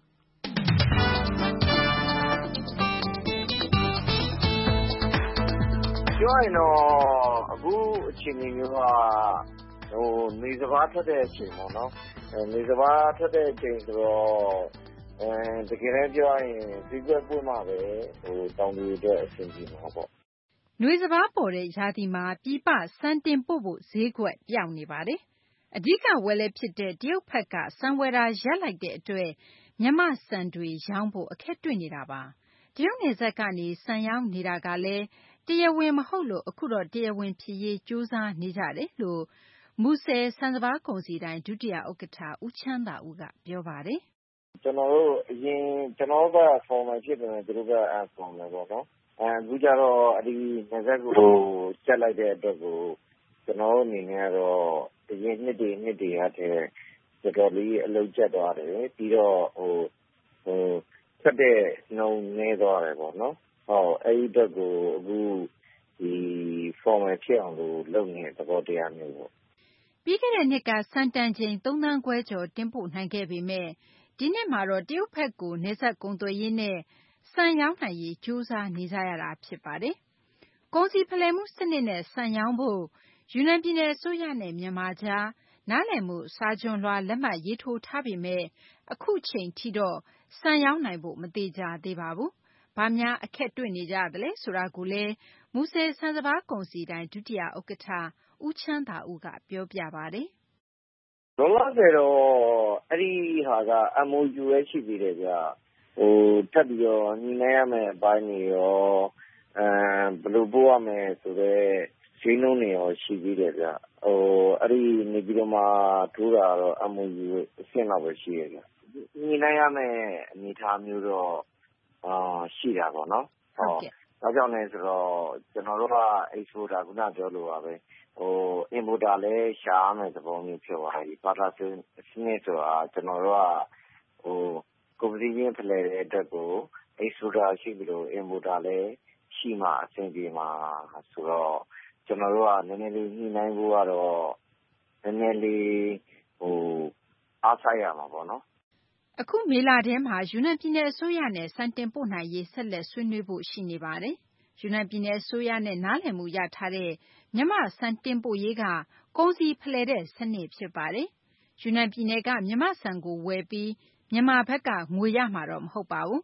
Speaker 3: ပြောရရင်တော့အခုအခြေအနေမျိုးကနေစပါးထွက်တဲ့အချိန်ပေါ့နော်နေစပါးထွက်တဲ့အချိန်ဆိုတော့တကယ်တမ်းပြောရရင်ဒီကွက်ပွင့်မှပဲတောင်သူတွေအတွက်အဆင်ပြေမှာပေါ့
Speaker 16: နွေစပါးပေါ်တဲ့ရာသီမှာပြည်ပဆန်တင်ပို့ဖို့ဈေးကွက်ပြောင်းနေပါတယ်အဓိကဝယ်လဲဖြစ်တဲ့တရုတ်ဘက်ကဆန်ဝယ်တာရပ်လိုက်တဲ့အတွက်မြန်မာဆန်တွေရောင်းဖို့အခက်တွေ့နေတာပါတရုတ်နယ်စပ်ကနေဆန်ရောင်းနေတာကလည်းတရားဝင်မဟုတ်လို့အခုတော့တရားဝင်ဖြစ်ရေးကြိုးစားနေကြတယ်လို့မူဆယ်ဆန်စပါးကုန်စည်တိုင်းဒုတိယဥက္ကဋ္ဌဦးချမ်းသာဦးကပြောပါတယ်
Speaker 3: ကျွန်တော်တို့အရင်ကျွန်တော်က formal ဖြစ်တယ်သူတို့က informal ပေါ့နော်အခုကျတော့ဒီနယ်စပ်ကိုကျက်လိုက်တဲ့အတွက်ကိုကျွန်တော်တို့အနေနဲ့ကတော့အရင်နှစ်တွေကတည်းကတော်တော်လေးအလုပ်ကျက်သွားတယ်ပြီးတော့ဆက်တဲ့နှုံနေသွားတယ်ပေါ့နော်အဲ့ဒီအတွက်ကိုအခုဒီ formal ဖြစ်အောင်လို့လုပ်နေတဲ့သဘောတရားမျိုးပေါ့
Speaker 16: ပြီးခဲ့တဲ့နှစ်ကစံတန်ချိန်3 သန်းခွဲကျော်တင်ပို့နိုင်ခဲ့ပေမဲ့ဒီနှစ်မှာတော့တရုတ်ဘက်ကိုနယ်စပ်ကုန်သွယ်ရေးနဲ့ဆန်ရောင်းနိုင်ရေးကြိုးစားနေကြရတာဖြစ်ပါတယ်။ကုန်စည်ဖလှယ်မှုစနစ်နဲ့ဆန်ရောင်းဖို့ယူနန်ပြည်နယ်အစိုးရနဲ့မြန်မာကြားနားလည်မှုစာချွန်လွှာလက်မှတ်ရေးထိုးထားပေမဲ့အခုချိန်ထိတော့ဆန်ရောင်းနိုင်ဖို့မသေချာသေးပါဘူး။ဘာများအခက်တွေ့နေကြသလဲဆိုတာကိုလည်းမူဆယ်ဆန်စပါးကုန်စည်တိုင်းဒုတိယဥက္ကဋ္ဌဦးချမ်းသာဦးကပြောပြပါတယ်
Speaker 3: ။လောလောဆယ်တော့အဲ့ဒီဟာက MOU ပဲရှိသေးတယ်ဗျ။ထပ်ပြီးတော့ညှိနှိုင်းရမယ့်အပိုင်းတွေရောဘယ်လိုပို့ရမယ်ဆိုတော့ဈေးနှုန်းတွေရောရှိသေးတယ်ဗျ။အဲ့ဒီနေပြီးတော့မှထိုးတာတော့ MOU အဆင့်လောက်ပဲရှိရဗျ။ညှိနှိုင်းရမယ့်အနေအထားမျိုးတော့ရှိတာပေါ့နော်။ဟုတ်ကဲ့။ဒါကြောင့်လဲဆိုတော့ကျွန်တော်တို့က exporter ခုနပြောလိုပါပဲimporter လည်းရှာရမယ့်သဘောမျိုးဖြစ်သွားပြီဘာသာစနစ်ဆိုတာကျွန်တော်တို့ကကုန်စည်ချင်းဖလှယ်တဲ့အတွက်ကို exporter ရှိပြီးတော့ importer လည်းရှိမှအဆင်ပြေမှာဆိုတော့ကျွန်တော်တို့ကနည်းနည်းလေးညှိနှိုင်းဖို့ကတော့နည်းနည်းလေးအားစိုက်ရမှာပေါ့နော်
Speaker 16: အခုမေလထဲမှာယူနန်ပြည်နယ်အစိုးရနဲ့စံတင်ပို့နိုင်ရေးဆက်လက်ဆွေးနွေးဖို့ရှိနေပါတယ်။ယူနန်ပြည်နယ်အစိုးရနဲ့နားလည်မှုရထားတဲ့မြန်မာဆန်တင်ပို့ရေးကကုန်စည်ဖလှယ်တဲ့စနစ်ဖြစ်ပါတယ်။ယူနန်ပြည်နယ်ကမြန်မာဆန်ကိုဝယ်ပြီးမြန်မာဘက်ကငွေရမှာတော့မဟုတ်ပါဘူး။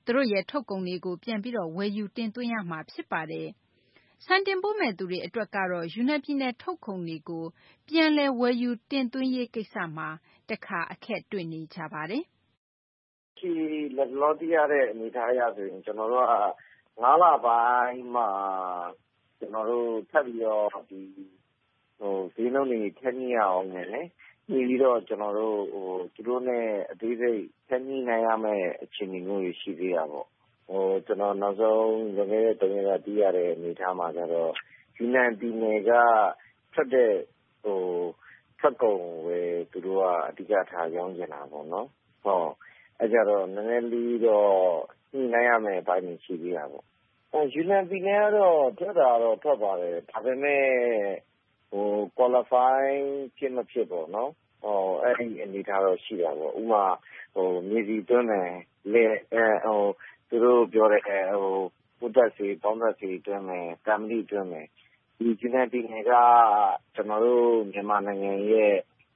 Speaker 16: သူတို့ရဲ့ထုတ်ကုန်တွေကိုပြန်ပြီးဝယ်ယူတင်သွင်းရမှာဖြစ်ပါတယ်။ဆန်တင်ပို့မဲ့သူတွေအတွက်ကတော့ယူနန်ပြည်နယ်ထုတ်ကုန်တွေကိုပြန်လည်ဝယ်ယူတင်သွင်းရေးကိစ္စမှာတခါအခက်တွေ့နေကြပါတယ်
Speaker 3: ။ဒီလက်လောသိရတဲ့အနေအထားအရဆိုရင်ကျွန်တော်တို့က9 လပိုင်းမှာကျွန်တော်တို့ထပ်ပြီးတော့ဒီဈေးနှုန်းတွေထက်ညှိရအောင်နဲ့ညီပြီးတော့ကျွန်တော်တို့သူတို့နဲ့အသေးစိတ်ထက်ညှိနိုင်ရမယ့်အခြေအနေမျိုးရှိသေးတာပေါ့ကျွန်တော်နောက်ဆုံးလွန်ခဲ့တဲ့3 ရက်ကသိရတဲ့အနေအထားမှာကျတော့ယူနန်ပြည်နယ်ကထွက်တဲ့ထွက်ကုန်ဝယ်သူတို့ကအဓိကထားရောင်းချင်တာပေါ့နော်အဲကြတော့နည်းနည်းလေးတော့ညှိနိုင်ရမယ့်အပိုင်းတွေရှိသေးတာပေါ့ယူနန်ပြည်နယ်ကတော့ထွက်တာတော့ထွက်ပါတယ်ဒါပေမဲ့qualify ဖြစ်မဖြစ်ပေါ့နော်အဲ့ဒီအနေထားတော့ရှိတာပေါ့ဥပမာမြေစီတွန်းတယ်လေသူတို့ပြောတဲ့ပုဒ်သက်စီပေါင်းသက်စီတွန်းမယ်ကမ္မတိတွန်းမယ်ဒီယူနန်ပြည်နယ်ကကျွန်တော်တို့မြန်မာနိုင်ငံရဲ့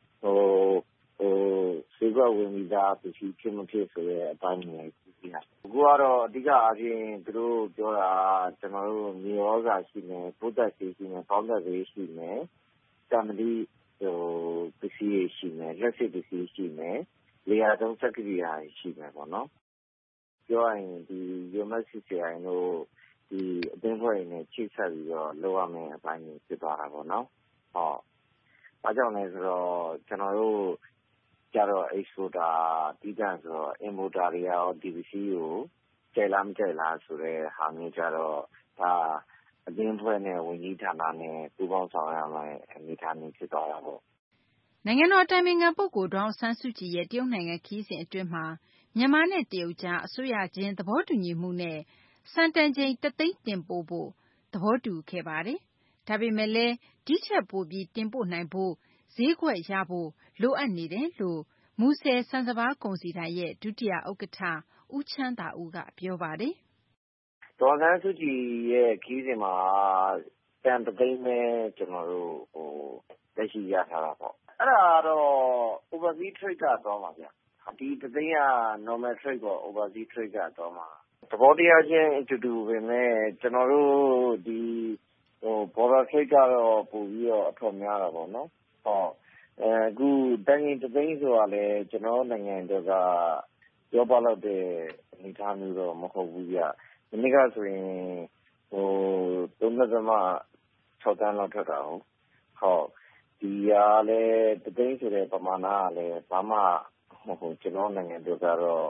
Speaker 3: စေကွက်ဝင်ပြီးသားပစ္စည်းဖြစ်မဖြစ်ဆိုတဲ့အပိုင်းတွေရှိတာအခုကတော့အဓိကအားဖြင့်သူတို့ပြောတာကျွန်တော်တို့မြေဩဇာရှိမယ်ပုဒ်သက်စီရှိမယ်ပေါင်းသက်စီရှိမယ်ကမ္မတိပစ္စည်းရှိမယ်လက်စစ်ပစ္စည်းရှိမယ်လေယာသုံးစက်ကရိယာရှိမယ်ပေါ့နော်ပြောရရင်ဒီ UMFCCI တို့ဒီအသင်းဖွဲ့တွေနဲ့ချိတ်ဆက်ပြီးတော့လုပ်ရမယ့်အပိုင်းတွေဖြစ်သွားတာပေါ့နော်ဘာကြောင့်လဲဆိုတော့ကျွန်တော်တို့ကြတော့ exporter တီးတန့်ဆိုတော့ importer တွေရောဒီပစ္စည်းကိုကြိုက်လားမကြိုက်လားဆိုတဲ့ဟာမျိုးကြတော့ဒါအသင်းဖွဲ့နဲ့ဝန်ကြီးဌာနနဲ့ပူးပေါင်းဆောင်ရွက်ရမယ့်အနေအထားမျိုးဖြစ်သွားတာပေါ့
Speaker 16: နိုင်ငံတော်အတိုင်ပင်ခံပုဂ္ဂိုလ်ဒေါ်အောင်ဆန်းစုကြည်ရဲ့တရုတ်နိုင်ငံခရီးစဉ်အတွင်းမှာမြန်မာနဲ့တရုတ်ကြားအစိုးရချင်းသဘောတူညီမှုနဲ့ဆန်တန်ချိန်1 သိန်းတင်ပို့ဖို့သဘောတူခဲ့ပါတယ်။ဒါပေမဲ့လည်းဒီထက်ပိုပြီးတင်ပို့နိုင်ဖို့ဈေးကွက်ရဖို့လိုအပ်နေတယ်လို့မူဆယ်ဆန်စပါးကုန်စည်ဒိုင်ရဲ့ဒုတိယဥက္ကဋ္ဌဦးချမ်းသာဦးကပြောပါတယ်
Speaker 3: ။ဒေါ်အောင်ဆန်းစုကြည်ရဲ့ခရီးစဉ်မှာတန်1 သိန်းပဲကျွန်တော်တို့လက်ရှိရထားတာပေါ့။အဲ့ဒါတော့ overseas trade ကသွားမှာဗျ။ဒီ1 သိန်းက normal trade ပေါ့ overseas trade ကသွားမှာ။သဘောတရားချင်းအတူတူပဲနဲ့ကျွန်တော်တို့ဒီ border trade ကတော့ပို့ပြီးတော့အထောက်များတာပေါ့နော်။အခုတန်ချိန်1 သိန်းဆိုတာလေကျွန်တော်နိုင်ငံတို့ကပြောပါတော့တဲ့အနေအထားမျိုးတော့မဟုတ်ဘူးဗျ။ဒီနေ့ကဆိုရင်3.6 တန်းလောက်ထွက်တာဟုတ်ဒီကလည်း1 သိန်းဆိုတဲ့ပမာဏကလည်းဘာမှကျွန်တော်နိုင်ငံတို့ကတော့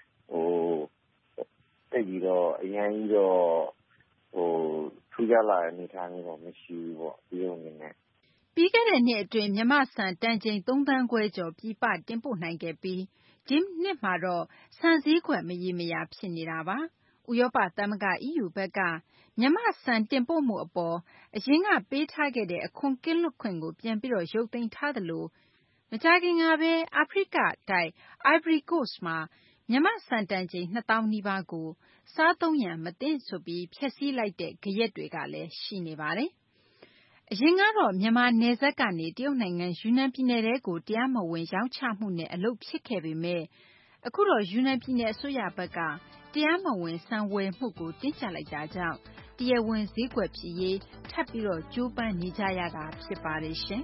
Speaker 3: တိတ်ပြီးတော့အရင်ကြီးတော့ထူးခြားလာတဲ့အနေအထားမျိုးတော့မရှိဘူးပေါ့ဒီလိုအနေနဲ့
Speaker 16: ပြီးခဲ့တဲ့နှစ်အတွင်းမြန်မာဆန်တန်ချိန်3 သန်းခွဲကျော်ပြည်ပတင်ပို့နိုင်ခဲ့ပြီးဒီနှစ်မှာတော့ဆန်ဈေးကွက်မရေမရာဖြစ်နေတာပါဥရောပသမဂ္ဂ EU ဘက်ကမြန်မာဆန်တင်ပို့မှုအပေါ်အရင်ကပေးထားခဲ့တဲ့အခွန်ကင်းလွတ်ခွင့်ကိုပြန်ပြီးရုပ်သိမ်းထားသလိုမကြာခင်ကပဲအာဖရိကတိုက် Ivory Coast မှာမြန်မာဆန်တန်ချိန်2 သောင်းနီးပါးကိုစားသုံးရန်မသင့်ဆိုပြီးဖျက်ဆီးလိုက်တဲ့ဂယက်တွေကလည်းရှိနေပါတယ်အရင်ကတော့မြန်မာနယ်စပ်ကနေတရုတ်နိုင်ငံယူနန်ပြည်နယ်ထဲကိုတရားမဝင်ရောင်းချမှုနဲ့အလုပ်ဖြစ်ခဲ့ပေမဲ့အခုတော့ယူနန်ပြည်နယ်အစိုးရဘက်ကတရားမဝင်ဆန်ဝယ်မှုကိုတင်းကျပ်လိုက်တာကြောင့်တရားဝင်ဈေးကွက်ဖြစ်ရေးထပ်ပြီးကြိုးပမ်းနေကြရတာဖြစ်ပါတယ်ရှင်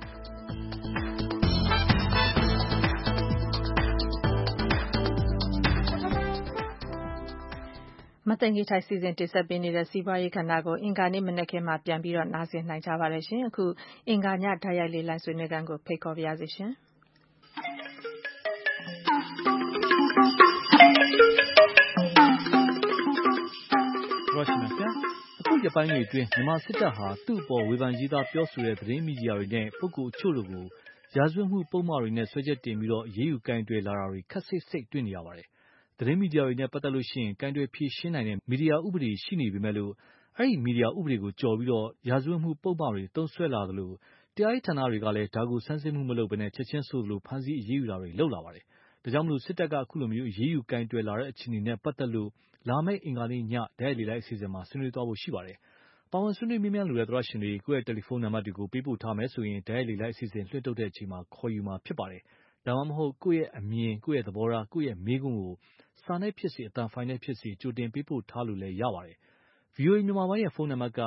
Speaker 2: မသိင်္ဂီထိုက်စီစဉ်တင်ဆက်ပေးနေတဲ့စီးပွားရေးကဏ္ဍကိုအင်္ဂါနေ့မနက်ခင်းမှာပြန်ပြီးနားဆင်နိုင်ကြပါတယ်ရှင်အခုအင်္ဂါညဓာတ်ရိုက်လေးလိုင်းဆွေးနွေးခန်းကိုဖိတ်ခေါ်ပါရစေရှင်
Speaker 4: အခုရပိုင်းတွေအတွင်းမြန်မာစစ်တပ်ဟာသူ့အပေါ်ဝေဖန်ရေးသားပြောဆိုတဲ့သတင်းမီဒီယာတွေနဲ့ပုဂ္ဂိုလ်အချို့တို့ကိုရာဇဝတ်မှုပုံမှားတွေနဲ့ဆွဲချက်တင်ပြီးအရေးယူကိုင်တွယ်လာတာတွေခပ်စိတ်စိတ်တွေ့နေရပါတယ်သတင်းမီဒီယာတွေနဲ့ပတ်သက်လို့ရှိရင်ကိုင်တွယ်ဖြေရှင်းနိုင်တဲ့မီဒီယာဥပဒေရှိနေပေမဲ့လို့အဲ့ဒီမီဒီယာဥပဒေကိုကျော်ပြီးရာဇဝတ်မှုပုံမှားတွေသုံးစွဲလာသလိုတရားရေးဌာနတွေကလည်းဒါကိုဆန်းစစ်မှုမလုပ်ဘဲချက်ချင်းဆိုသလိုဖမ်းဆီးအရေးယူတာတွေလုပ်လာပါတယ်ဒါကြောင့်မလို့စစ်တပ်ကအခုလိုမျိုးအရေးယူကိုင်တွယ်လာတဲ့အခြေအနေနဲ့ပတ်သက်လို့လာမယ့်အင်္ဂါနေ့ညဓာတ်ရိုက်လေလိုက်အစီအစဉ်မှာဆွေးနွေးသွားဖို့ရှိပါတယ်ပါဝင်ဆွေးနွေးမြင်းမြန်းလိုတဲ့သောရရှင်တွေကိုယ့်ရဲ့တယ်လီဖုန်းနံပါတ်တွေကိုပေးပို့ထားမယ်ဆိုရင်ဓာတ်ရိုက်လေလိုက်အစီအစဉ်လွှင့်ထုတ်တဲ့အချိန်မှာခေါ်ယူမှာဖြစ်ပါတယ်ဒါမှမဟုတ်ကိုယ့်ရဲ့အမြင်ကိုယ့်ရဲ့သဘောထားကိုယ့်ရဲ့မေးခွန်းကိုစာနဲ့ဖြစ်စေအတန်ဖိုင်နဲ့ဖြစ်စေကြိုတင်ပေးပို့ထားလို့လည်းရပါတယ်။ VOA မြန်မာပိုင်းရဲ့ဖုန်းနံပါတ်က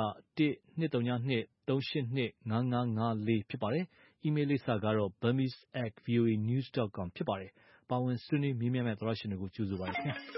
Speaker 4: 1-202-382-5554ဖြစ်ပါတယ်။ အီးမေးလ်လိပ်စာကတော့ burmese@voanews.com ဖြစ်ပါတယ်။ပါဝင်ဆွေးနွေးမေးမြန်းမယ့်သောတရှင်တွေကိုကြိုဆိုပါရစေ။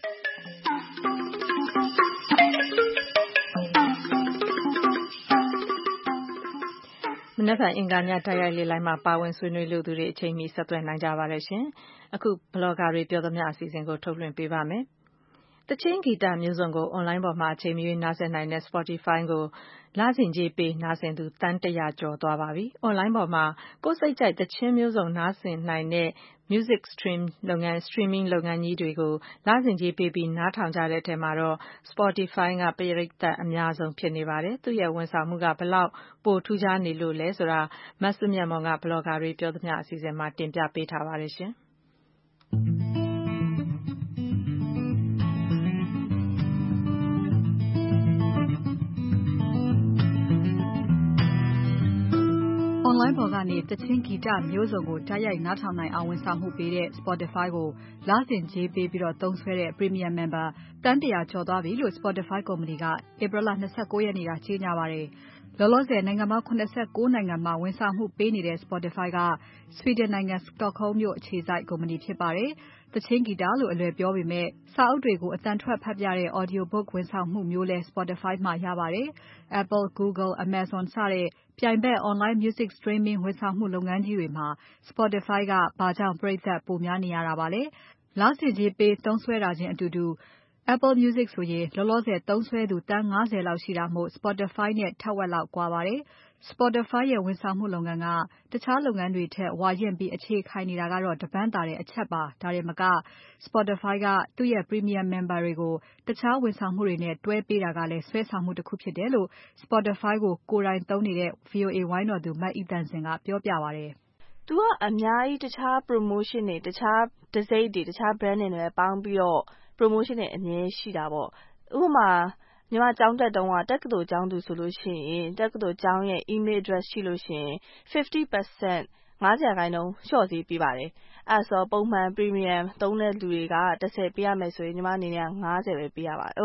Speaker 2: မနက်ဖြန်အင်္ဂါညတိုက်ရိုက်လေလိုင်းမှာပါဝင်ဆွေးနွေးလိုသူတွေအချိန်မီဆက်သွယ်နိုင်ကြပါတယ်ရှင်။အခုဘလော့ဂါတွေပြောသမျှအစီအစဉ်ကိုထုတ်လွှင့်ပေးပါမယ်။တချင်းဂီတမျိုးစုံကိုအွန်လိုင်းပေါ်မှာအချိန်မရွေးနားဆင်နိုင်တဲ့ Spotify ကိုလစဉ်ကြေးပေးနားဆင်သူသန်း 100 ကျော်သွားပါပြီ။အွန်လိုင်းပေါ်မှာကိုယ်စိတ်ကြိုက်တချင်းမျိုးစုံနားဆင်နိုင်တဲ့ Music Streaming လုပ်ငန်းကြီးတွေကိုလစဉ်ကြေးပေးပြီးနားထောင်ကြတဲ့အထဲမှာတော့ Spotify ကပရိသတ်အများဆုံးဖြစ်နေပါတယ်။သူ့ရဲ့ဝန်ဆောင်မှုကဘယ်လောက်ပိုထူးခြားနေလို့လဲဆိုတာမစုမြတ်မွန်ကဘလော့ဂါတွေပြောသမျှအစီအစဉ်မှာတင်ပြပေးထားပါတယ်ရှင်။
Speaker 5: Online ပေါ်ကနေတချင်းဂီတမျိုးစုံကိုတိုက်ရိုက်နားထောင်နိုင်အောင်ဝန်ဆောင်မှုပေးတဲ့ Spotify ကိုလစဉ်ကြေးပေးပြီးသုံးစွဲတဲ့ Premium Member သန်း 100 ကျော်သွားပြီလို့ Spotify ကုမ္ပဏီက April လ 29 ရက်နေ့ကကြေညာပါတယ်။လောလောဆယ်နိုင်ငံပေါင်း 79 နိုင်ငံမှာဝန်ဆောင်မှုပေးနေတဲ့ Spotify က Sweden နိုင်ငံ Stockholm မြို့အခြေစိုက်ကုမ္ပဏီဖြစ်ပါတယ်။တချင်းဂီတလို့အလွယ်ပြောပေမဲ့စာအုပ်တွေကိုအသံထွက်ဖတ်ပြတဲ့ Audio book ဝန်ဆောင်မှုမျိုးလဲ Spotify မှာရပါတယ်။ Apple, Google, Amazon စတဲ့ပြိုင်ဘက် Online Music Streaming ဝန်ဆောင်မှုလုပ်ငန်းကြီးတွေမှာ Spotify ကဘာကြောင့်ပရိသတ်ပိုများနေရတာပါလဲ။လစဉ်ကြေးပေးသုံးစွဲတာချင်းအတူတူ Apple Music ဆိုရင်လောလောဆယ်သုံးစွဲသူသန်း 50 လောက်ရှိတာမို့ Spotify နဲ့ထက်ဝက်လောက်ကွာပါတယ်။ Spotify ရဲ့ဝန်ဆောင်မှုလုပ်ငန်းကတခြားလုပ်ငန်းတွေထက်ဝါရင့်ပြီးအခြေခိုင်နေတာကတော့တပန်းသာတဲ့အချက်ပါ။ဒါတင်မက Spotify ကသူ့ရဲ့ Premium Member တွေကိုတခြားဝန်ဆောင်မှုတွေနဲ့တွဲပေးတာကလည်းဆွဲဆောင်မှုတစ်ခုဖြစ်တယ်လို့ Spotify ကိုကိုယ်တိုင်သုံးနေတဲ့ VOA ဝိုင်းတော်သူမအိသန့်စင်ကပြောပြပါတယ်
Speaker 22: ။ သူကအများကြီးတခြား promotion တွေတခြားတံဆိပ်တွေတခြား brand တွေနဲ့ပေါင်းပြီးတော့ promotion တွေအမြဲရှိတာပေါ့။ဥပမာညီမကျောင်းတက်တုန်းကတက္ကသိုလ်ကျောင်းသူဆိုလို့ရှိရင်တက္ကသိုလ်ကျောင်းရဲ့ email address ရှိလို့ရှိရင် 50% 50% လျှော့ဈေးပေးပါတယ်။အဲဆိုပုံမှန် premium သုံးတဲ့လူတွေက10ပေးရမယ်ဆိုရင်ညီမအနေနဲ့50ပဲပေးရပါတယ်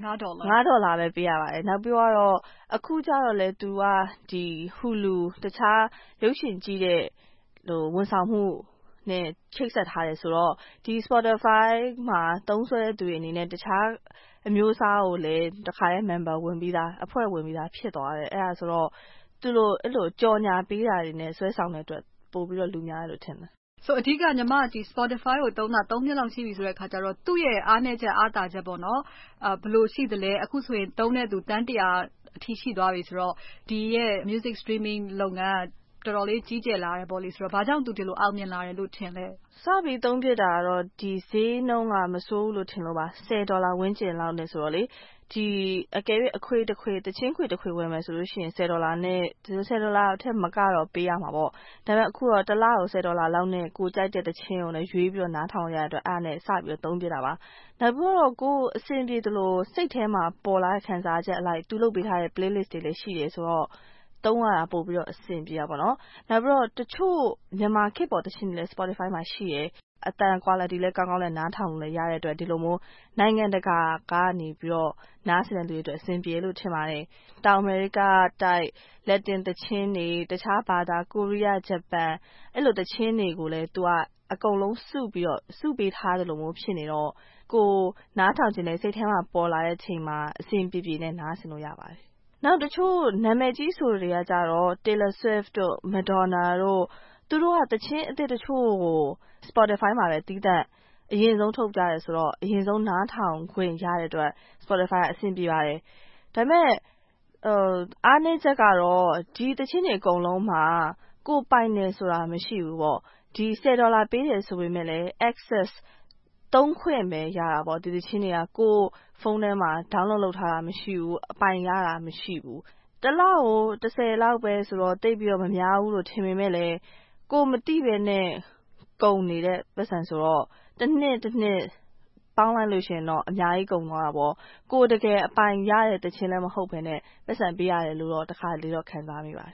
Speaker 22: $5ပဲပေးရပါတယ်။နောက်ပြီးတော့အခုကျတော့လေသူကဒီ Hulu တခြားရုပ်ရှင်ကြည့်တဲ့ဝန်ဆောင်မှုနဲ့ချိတ်ဆက်ထားတယ်ဆိုတော့ဒီ Spotify မှာသုံးစွဲတဲ့သူတွေအနေနဲ့တခြားအမျိုးအစားကိုလည်းတခါတည်း member ဝင်ပြီးသားအဖွဲ့ဝင်ပြီးသားဖြစ်သွားတယ်။အဲဒါဆိုတော့သူတို့အဲ့လိုကြော်ညာပေးတာတွေနဲ့ဆွဲဆောင်တဲ့အတွက်ပို့ပြီးတော့လူများတယ်လို့ထင်တယ်
Speaker 5: ။ဆိုအဓိကညီမဒီ Spotify ကိုသုံးတာ3နှစ်လောက်ရှိပြီဆိုတဲ့အခါကျတော့သူ့ရဲ့အားနည်းချက်အားသာချက်ပေါ့နော်။ဘယ်လိုရှိသလဲအခုဆိုရင်သုံးတဲ့သူတန်း 100 အထိရှိသွားပြီဆိုတော့ဒီရဲ့ music streaming လုပ်ငန်းတော်တော်လေးကြီးကျယ်လာတယ်ပေါ့လေဆိုတော့ဘာကြောင့်သူဒီလိုအောင်မြင်လာတယ်လို့ထင်လဲ
Speaker 22: စပြီးသုံးဖြစ်တာကတော့ဒီဈေးနှုန်းကမဆိုးဘူးလို့ထင်လို့ပါ$10ဝန်းကျင်လောက်နဲ့ဆိုတော့လေဒီအကယ်၍အခွေတစ်ခွေတချင်းခွေတစ်ခွေဝယ်မယ်ဆိုလို့ရှိရင်$နဲ့$အထက်မကတော့ပေးရမှာပေါ့ဒါပေမဲ့အခုတော့တစ်လကို$လောက်နဲ့ကိုကြိုက်တဲ့တချင်းကိုလည်းရွေးပြီးတော့နားထောင်ရတဲ့အတွက်အားနဲ့စပြီးတော့သုံးပြတာပါနောက်ပြီးတော့ကိုအဆင်ပြေသလိုစိတ်ထဲမှာပေါ်လာတဲ့ခံစားချက်အလိုက်သူလုပ်ပေးထားတဲ့ playlist တွေလည်းရှိတယ်ဆိုတော့သုံးရတာပို့ပြီးတော့အဆင်ပြေတာပေါ့နော်နောက်ပြီးတော့တချို့မြန်မာခေတ်ပေါ်တချင်းတွေလည်း Spotify မှာရှိတယ်အတန် quality လည်းကောင်းကောင်းနဲ့နားထောင်လို့ရတဲ့အတွက်ဒီလိုမျိုးနိုင်ငံတကာကနေပြီးတော့နားဆင်တဲ့လူတွေအတွက်အဆင်ပြေလို့ထင်ပါတယ်တောင်အမေရိကတိုက်လက်တင်တချင်းတွေတခြားဘာသာကိုရီးယားဂျပန်အဲ့လိုတချင်းတွေကိုလည်းသူကအကုန်လုံးစုပြီးတော့စုပေးထားတယ်လို့မျိုးဖြစ်နေတော့ကိုနားထောင်ခြင်းနဲ့စိတ်ထဲမှာပေါ်လာတဲ့အချိန်မှာအဆင်ပြေပြေနဲ့နားဆင်လို့ရပါတယ်နောက်တချို့နာမည်ကြီးဆိုတွေကကြတော့ Taylor Swift တို့ Madonna တို့သူတို့ကတချင်းအသစ်တချို့ကို Spotify မှာပဲတီးသန့်အရင်ဆုံးထုတ်ကြတယ်ဆိုတော့အရင်ဆုံးနားထောင်ခွင့်ရတဲ့အတွက် Spotify ကအဆင်ပြေပါတယ်ဒါပေမဲ့အားနည်းချက်ကတော့ဒီတချင်းတွေအကုန်လုံးမှာကိုပိုင်နေဆိုတာမရှိဘူးပေါ့ဒီ$10ပေးတယ်ဆိုပေမဲ့လည်း access သုံးခွင့်ပဲရတာပေါ့ဒီတချင်းတွေကကိုဖုန်းထဲမှာ download လုပ်ထားတာမရှိဘူးအပိုင်ရတာမရှိဘူးတစ်လကို$10လောက်ပဲဆိုတော့တိတ်ပြီးတော့မများဘူးလို့ထင်ပေမဲ့လည်းကိုမသိပဲနဲ့ကုန်နေတဲ့ပတ်စံဆိုတော့တစ်နှစ်ပေါင်းလိုက်လို့ရှိရင်တော့အများကြီးကုန်သွားတာပေါ့ကိုတကယ်အပိုင်ရတဲ့တခြင်းလည်းမဟုတ်ဘဲနဲ့ပတ်စံပေးရတယ်လို့တော့တစ်ခါလေးတော့ခံစားမိပါတယ်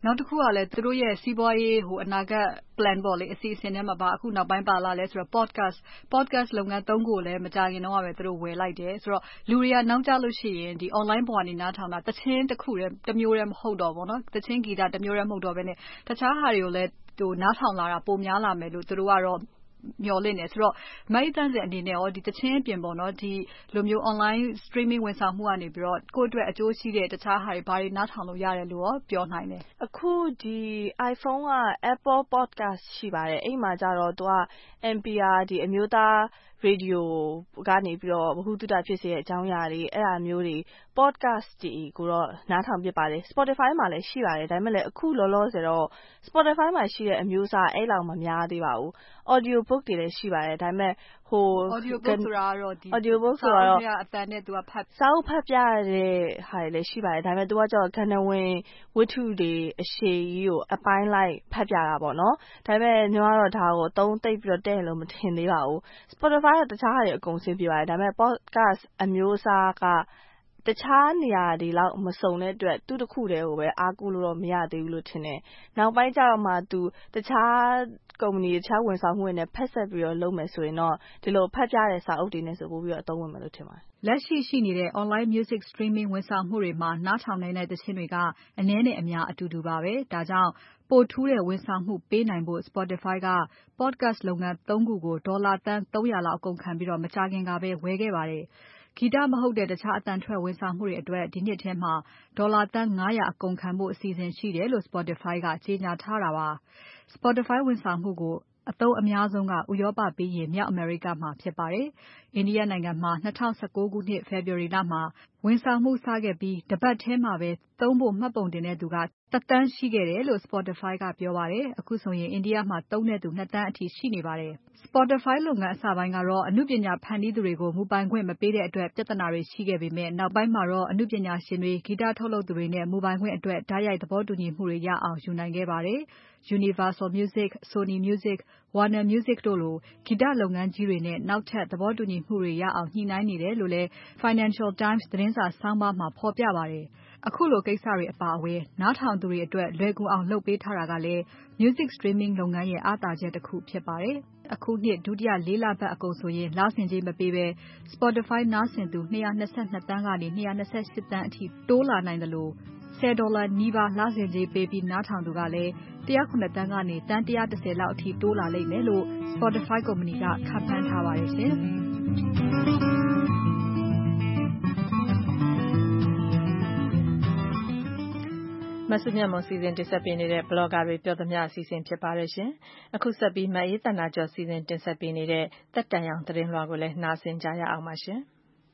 Speaker 5: နောက်တစ်ခုကလည်းသူတို့ရဲ့စီးပွားရေးအနာဂတ် plan ပေါ့လေအစီအစဉ်ထဲမှာပါအခုနောက်ပိုင်းပါလာလဲဆိုတော့ podcast လုပ်ငန်း3ခုလည်းမကြာခင်တော့ပဲသူတို့ဝယ်လိုက်တယ်ဆိုတော့လူတွေကနောက်ကျလို့ရှိရင်ဒီ online ပေါ်ကနေနားထောင်တာတချင်းတစ်ခုတည်းတစ်မျိုးတည်းမဟုတ်တော့ဘူးเนาะတချင်းဂီတတစ်မျိုးတည်းမဟုတ်တော့ဘဲနဲ့တခြားဟာတွေကိုလည်းနားထောင်လာတာပိုများလာမယ်လို့သူတို့ကတော့မျှော်လင့်နေဆိုတော့မိုက်တန်းစင်အနေနဲ့ရောဒီတချင်းအပြင်ပေါ့နော်ဒီလိုမျိုး online streaming ဝန်ဆောင်မှုကနေပြီးတော့ကိုယ့်အတွက်အကျိုးရှိတဲ့တခြားဟာတွေဘာတွေနားထောင်လို့ရတယ်လို့ရောပြောနိုင်တယ်
Speaker 22: အခုဒီ iPhone က Apple Podcast ရှိပါတယ်အဲ့မှာကြတော့သူက NPR ဒီအမျိုးသားရေဒီယိုကနေပြီးတော့ဘဟုတုတဖြစ်စေတဲ့အကြောင်းအရာတွေအဲ့အမျိုးတွေ podcast တွေကိုတော့နားထောင်ပြပါတယ် Spotify မှာလည်းရှိပါတယ်ဒါပေမဲ့လည်းအခုလောလောဆယ်တော့ Spotify မှာရှိတဲ့အမျိုးအစားအဲ့လောက်မများသေးပါဘူး audio book တွေလည်းရှိပါတယ်ဒါပေမဲ့
Speaker 5: audio book ဆိုတာတော့ဒီ
Speaker 22: audio book ဆိုတာတော့
Speaker 5: အတန်နဲ့သူကဖတ်
Speaker 22: စာအုပ်ဖတ်ပြတဲ့ဟာတွေလည်းရှိပါတယ်ဒါပေမဲ့သူကကြောကဏ္ဍဝင်ဝတ္ထုတွေအရှိကြီးကိုအပိုင်းလိုက်ဖတ်ပြတာပေါ့နော်ဒါပေမဲ့ညီမတို့ဒါကိုသုံးသိပ်ပြီးတော့တဲ့လို့မထင်သေးပါဘူး Spotify ကတခြားဟာတွေအကုန်ဆင်းပြပါတယ်ဒါပေမဲ့ podcast အမျိုးအစားကတခြားနေရာတွေလောက်မစုံတဲ့အတွက်သူ့တစ်ခုတည်းကိုပဲအားကိုးလို့တော့မရသေးဘူးလို့ထင်တယ်နောက်ပိုင်းကျတော့မှသူတခြားကုမ္ပဏီတခြားဝန်ဆောင်မှုတွေနဲ့ဖက်ဆက်ပြီးတော့လုပ်မယ်ဆိုရင်တော့ဒီလိုဖတ်ပြတဲ့စာအုပ်တွေနဲ့ဆိုပို့ပြီးတော့အသုံးဝင်မယ်လို့ထင်ပါတယ်
Speaker 5: လက်ရှိရှိနေတဲ့ online music streaming ဝန်ဆောင်မှုတွေမှာနားထောင်နိုင်တဲ့သင်းတွေကအနည်းနဲ့အများအတူတူပါပဲဒါကြောင့်ပိုထူးတဲ့ဝန်ဆောင်မှုပေးနိုင်ဖို့ Spotify က podcast လုပ်ငန်း3ခုကိုဒေါ်လာသန်း300လောက်အကုန်ခံပြီးတော့မကြာခင်ကပဲဝယ်ခဲ့ပါတယ်ဂီတမဟုတ်တဲ့တခြားအတန်ထွက်ဝန်ဆောင်မှုတွေအတွက်ဒီနှစ်ထဲမှာဒေါ်လာသန်း900အကုန်ခံဖို့အစီအစဉ်ရှိတယ်လို့ Spotify ကကြေညာထားတာပါ Spotify ဝန်ဆောင်မှုကိုအသုံးအများဆုံးကဥရောပပြီးရင်မြောက်အမေရိကမှာဖြစ်ပါတယ်။ India နိုင်ငံမှာ2019ခုနှစ် February လမှာဝန်ဆောင်မှုစခဲ့ပြီးတပတ်ထဲမှာပဲသုံးဖို့မှတ်ပုံတင်တဲ့သူက1 သန်းရှိခဲ့တယ်လို့ Spotify ကပြောပါတယ်။အခုဆိုရင် India မှာသုံးတဲ့သူ2 သန်းအထိရှိနေပါတယ်။ Spotify လုပ်ငန်းအစပိုင်းကတော့အနုပညာဖန်တီးသူတွေကိုမူပိုင်ခွင့်မပေးတဲ့အတွက်ပြဿနာတွေရှိခဲ့ပေမဲ့နောက်ပိုင်းမှာတော့အနုပညာရှင်တွေဂီတထုတ်လုပ်သူတွေနဲ့မူပိုင်ခွင့်အတွက်တိုက်ရိုက်သဘောတူညီမှုတွေရအောင်ယူနိုင်ခဲ့ပါတယ်။ Universal Music, Sony Music, Warner Music တို့လိုဂီတလုပ်ငန်းကြီးတွေနဲ့နောက်ထပ်သဘောတူညီမှုတွေရအောင်ညှိနှိုင်းနေတယ်လို့လည်း Financial Times သတင်းစာဆောင်းပါးမှာဖော်ပြပါတယ်။အခုလိုကိစ္စတွေအပါအဝင်နားထောင်သူတွေအတွက်လွယ်ကူအောင်လုပ်ပေးထားတာကလည်း Music Streaming လုပ်ငန်းရဲ့အားသာချက်တစ်ခုဖြစ်ပါတယ်။အခုနှစ်ဒုတိယ4 လပတ်အကုန်ဆိုရင်လစဉ်ကြေးမပေးဘဲ Spotify နားဆင်သူ222 သန်းကနေ228 သန်းအထိတိုးလာနိုင်တယ်လို့$10နီးပါးလစဉ်ကြေးပေးပြီးနားထောင်သူကလည်း109 သန်းကနေသန်း110လောက်အထိတိုးလာလိမ့်မယ်လို့ Spotify ကုမ္ပဏီကခန့်မှန်းထားပါတယ်ရှင်။
Speaker 2: မဆုမြတ်မွန်စီစဉ်တင်ဆက်ပေးနေတဲ့ Blogger တွေပြောသမျှအစီအစဉ်ဖြစ်ပါတယ်ရှင်။အခုဆက်ပြီးမအေးသန္တာကျော်စီစဉ်တင်ဆက်ပေးနေတဲ့သက်တမ်းရောင်သတင်းလွှာကိုလည်းနားဆင်ကြရအောင်ပါရှင်။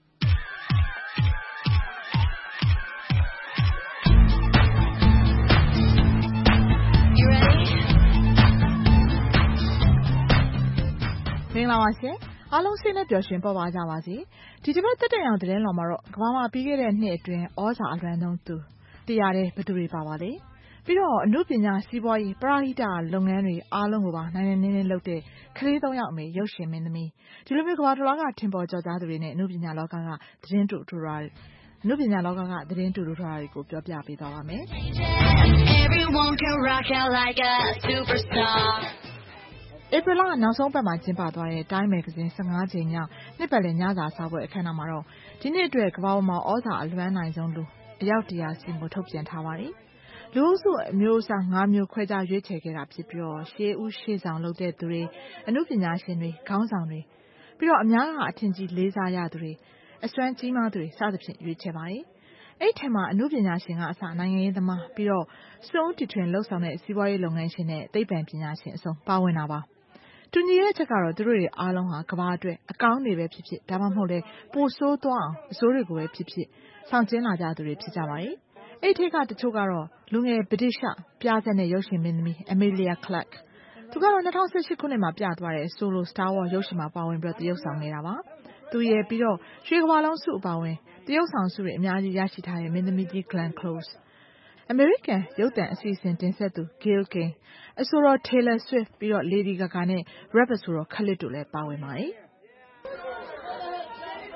Speaker 6: မင်္ဂလာပါရှင်အားလုံးစိတ်နဲ့ပျော်ရွှင်ပေါ်ပါကြပါစေဒီတစ်ပတ်သက်တမ်းရောင်သတင်းလွှာမှာတော့ကမ္ဘာမှာပြီးခဲ့တဲ့နှစ်အတွင်းဩဇာအလွှမ်းဆုံးသူတရားတဲ့ဘသူတွေပါပါလဲပြီးတော့အမှုပညာစီးပွားရေးပရိဟိတလုပ်ငန်းတွေအားလုံးကိုပါနိုင်နေနေလုပ်တဲ့ကလေး3ယောက်အမေရုပ်ရှင်မင်းသမီးဒီလိုမျိုးကမ္ဘာတစ်လွှားကထင်ပေါ်ကျော်ကြားသူတွေနဲ့အမှုပညာလောကကသတင်းတူထူတာအမှုပညာလောကကသတင်းတူထူတာတွေကိုပြောပြပေးသွားပါမယ်Everyone can rock out like a superstar April လနောက်ဆုံးပတ်မှာကျင်းပသွားတဲ့ Time Magazine 15 ကြိမ်မြောက်နှစ်ပတ်လည်ညစာစားပွဲအခမ်းအနားမှာတော့ဒီနှစ်အတွက်ကမ္ဘာပေါ်မှာဩဇာအလွှမ်းနိုင်ဆုံးလူအယောက်100စီကိုထုတ်ပြန်ထားပါတယ်။လူအုပ်စုအမျိုးအစား5မျိုးခွဲခြားရွေးချယ်ခဲ့တာဖြစ်ပြီးတော့ရှေးဦးရှေးဆောင်လုပ်တဲ့သူတွေအမှုပညာရှင်တွေခေါင်းဆောင်တွေပြီးတော့အများကအထင်ကြီးလေးစားရသူတွေအစွမ်းကြီးမားသူတွေစသဖြင့်ရွေးချယ်ပါတယ်။အဲ့ထက်မှာအမှုပညာရှင်ကအစနိုင်ငံရေးသမားပြီးတော့စွန့်ဦးတီထွင်လှုပ်ဆောင်တဲ့စီးပွားရေးလုပ်ငန်းရှင်နဲ့သိပ္ပံပညာရှင်အစုံပါဝင်တာပါ။တူညီတဲ့ချက်ကတော့သူတို့တွေအားလုံးဟာကမ္ဘာအတွက်အကောင်းတွေပဲဖြစ်ဖြစ်ဒါမှမဟုတ်လေပိုဆိုးသွားအောင်အဆိုးတွေကိုပဲဖြစ်ဖြစ်ဆောင်ကျဉ်လာကြသူတွေဖြစ်ကြပါတယ်။အဲ့ထက်ကတချို့ကတော့လူငယ်ဗြိတိရှပြဆက်တဲ့ရုပ်ရှင်မင်းသမီး Emilia Clarke သူကတော့2018ခုနှစ်မှာပြသွားတဲ့ Solo Star Wars ရုပ်ရှင်မှာပါဝင်ပြီးသရုပ်ဆောင်နေတာပါ။သူရဲ့ပြီးတော့ရွှေကမ္ဘာလုံးစုအပါဝင်သရုပ်ဆောင်စုတွေအများကြီးရရှိထားတဲ့မင်းသမီးကြီး Glenn Close American ရုပ်သံအစီအစဉ်တင်ဆက်သူ Gayle King အဆိုတော် Taylor Swift ပြီးတော့ Lady Gaga နဲ့ Rap အဆိုတော် Khalid တို့လည်းပါဝင်ပါတယ်။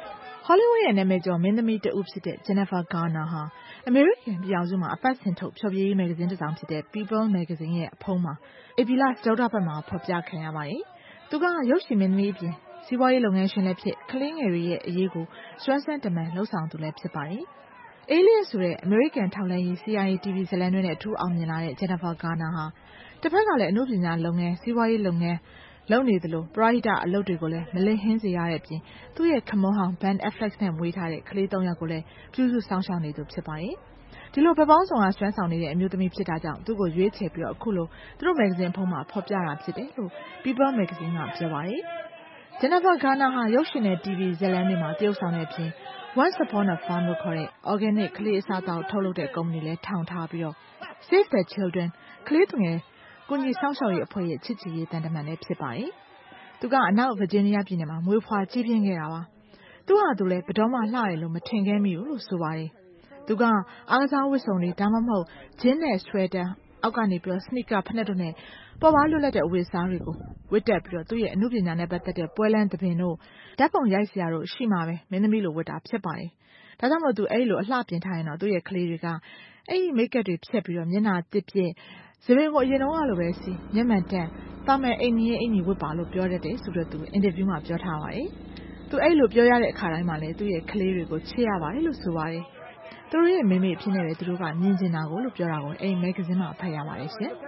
Speaker 6: Hollywood ရဲ့နာမည်ကျော်မင်းသမီးတဦးဖြစ်တဲ့ Jennifer Garner ဟာအမေရိကန်ပြည်ထောင်စုမှာအပတ်စဉ်ထုတ်ဖျော်ဖြေရေးမဂ္ဂဇင်းတစ်စောင်ဖြစ်တဲ့ People မဂ္ဂဇင်းရဲ့အဖုံးမှာဧပြီလစတုတ္ထပတ်မှာဖော်ပြခံရပါတယ်။သူကရုပ်ရှင်မင်းသမီးအပြင်စီးပွားရေးလုပ်ငန်းရှင်လည်းဖြစ်ကလေးငယ်တွေရဲ့အရေးကိုစွမ်းစွမ်းတမန်လှုပ်ဆောင်သူလည်းဖြစ်ပါတယ်။ Alias ဆိုတဲ့အမေရိကန်ထောက်လှမ်းရေး CIA TV ဇာတ်လမ်းတွေနဲ့အထူးအောင်မြင်လာတဲ့ Jennifer Garner ဟာတစ်ဖက်ကလည်းအမှုပညာလုပ်ငန်းစီးပွားရေးလုပ်ငန်းလုပ်နေသလိုပရိဟိတအလုပ်တွေကိုလည်းမလစ်ဟင်းစေရတဲ့အပြင်သူ့ရဲ့ခမွန်းဟောင်း Ben Affleck နဲ့မွေးထားတဲ့ကလေး3ယောက်ကိုလည်းပြုစုစောင့်ရှောက်နေသူဖြစ်ပါတယ်။ဒီလိုဘက်ပေါင်းဆောင်ကစွမ်းဆောင်နေတဲ့အမျိုးသမီးဖြစ်တာကြောင့်သူ့ကိုရွေးချယ်ပြီးတော့အခုလိုသူတို့မဂ္ဂဇင်းဖုံးမှာဖော်ပြတာဖြစ်တယ်လို့ People မဂ္ဂဇင်းကပြောပါတယ်။ Jennifer Garner ဟာရုပ်ရှင်နဲ့ TV ဇာတ်လမ်းတွေမှာတရုပ်ဆောင်တဲ့အပြင် Once Upon a Farm လို့ခေါ်တဲ့ organic ကလေးအစားအသောက်ထုတ်လုပ်တဲ့ကုမ္ပဏီလည်းထောင်ထားပြီးတော့ Save the Children ကလေးသူငယ်ကူညီစောင့်ရှောက်ရေးအဖွဲ့ရဲ့ချစ်ကြည်ရေးတန်တမန်လည်းဖြစ်ပါတယ်။သူကအနောက်ဗာဂျီးနီးယားပြည်နယ်မှာမွေးဖွားကြီးပြင်းခဲ့တာပါ။သူဟာသူလည်းဘယ်တော့မှလှတယ်လို့မထင်ခဲ့မိဘူးလို့ဆိုပါတယ်။သူကအားကစားဝတ်စုံတွေဒါမှမဟုတ်ဂျင်းနဲ့ဆွဲတာအောက်ကနေပြီးတော့ sneaker ဖက်နဲ့တို့နဲ့ပေါ်ပါလွတ်လပ်တဲ့အဝတ်အစားတွေကိုဝတ်တက်ပြီးတော့သူ့ရဲ့အမှုပညာနဲ့ပတ်သက်တဲ့ပွဲလမ်းသဘင်တို့ဓာတ်ပုံရိုက်စရာတို့ရှိမှပဲမင်းသမီးလိုဝတ်တာဖြစ်ပါတယ်။ဒါကြောင့်မို့သူအဲ့လိုအလှပြင်ထားရင်တော့သူ့ရဲ့ကလေးတွေကအဲ့ဒီမိတ်ကပ်တွေဖြတ်ပြီးတော့မျက်နှာတစ်ပြက်သပင်ကိုအရင်တော့လိုပဲစီမျက်မှန်တက်တာမယ်အိမ်ကြီးအိမ်ကြီးဝတ်ပါလို့ပြောတတ်တယ်ဆိုတော့သူအင်တာဗျူးမှာပြောထားပါတယ်။သူအဲ့လိုပြောရတဲ့အခါတိုင်းမှာလည်းသူ့ရဲ့ကလေးတွေကိုချစ်ရပါတယ်လို့ဆိုပါတယ်။သူတို့ရဲ့မိမိအဖြစ်နဲ့ပဲသူတို့ကမြင်ကျင်တာကိုလို့ပြောတာကိုအဲ့ဒီမဂ္ဂဇင်းမှာဖတ်ရပါတယ်ရှင်။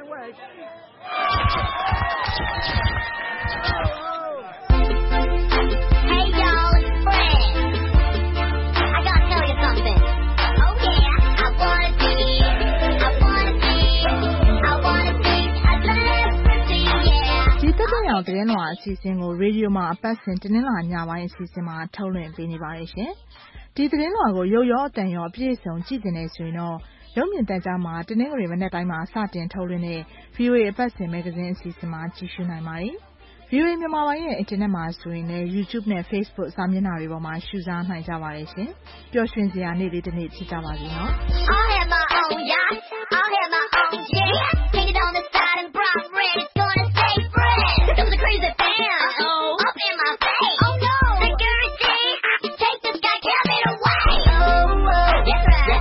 Speaker 7: Hey y'all, it's Fred. I gotta tell you something. Oh yeah, I wanna be a celebrity, yeah.
Speaker 6: ဒီတက်တဲ့အောင်သတင်းလွှာအစီအစဉ်ကိုရေဒီယိုမှာအပတ်စဉ်တင်းလာညပိုင်းအစီအစဉ်မှာထုတ်လွှင့်ပေးနေပါတယ်ရှင်။ဒီသတင်းလွှာကိုရုပ်ရောအတန်ရောအပြည့်အစုံကြည့်နေဆိုရင်တော့ရုပ်မြင်သံကြားမှာတင်းငွေမနေ့တိုင်းမှာစတင်ထုတ်လွှင့်တဲ့ VOA အပတ်စဉ်မဂ္ဂဇင်းအစီအစဉ်မှာကြည့်ရှုနိုင်ပါတယ်။ VOA မြန်မာပိုင်းရဲ့အင်တာနက်မှာဆိုရင်လည်း YouTube နဲ့ Facebook စာမျက်နှာတွေပေါ်မှာရှုစားနိုင်ကြပါတယ်ရှင်။ပျော်ရွှင်စရာနေ့လေးတစ်နေ့ဖြစ်ကြပါစေနော်။
Speaker 7: I'll have my own yacht, I'll have my own jet, painted on the side and bright red, it's gonna say Fred. There was a crazy band, up in my face. Oh no, security, take this guy, carry it away. Oh, that's right.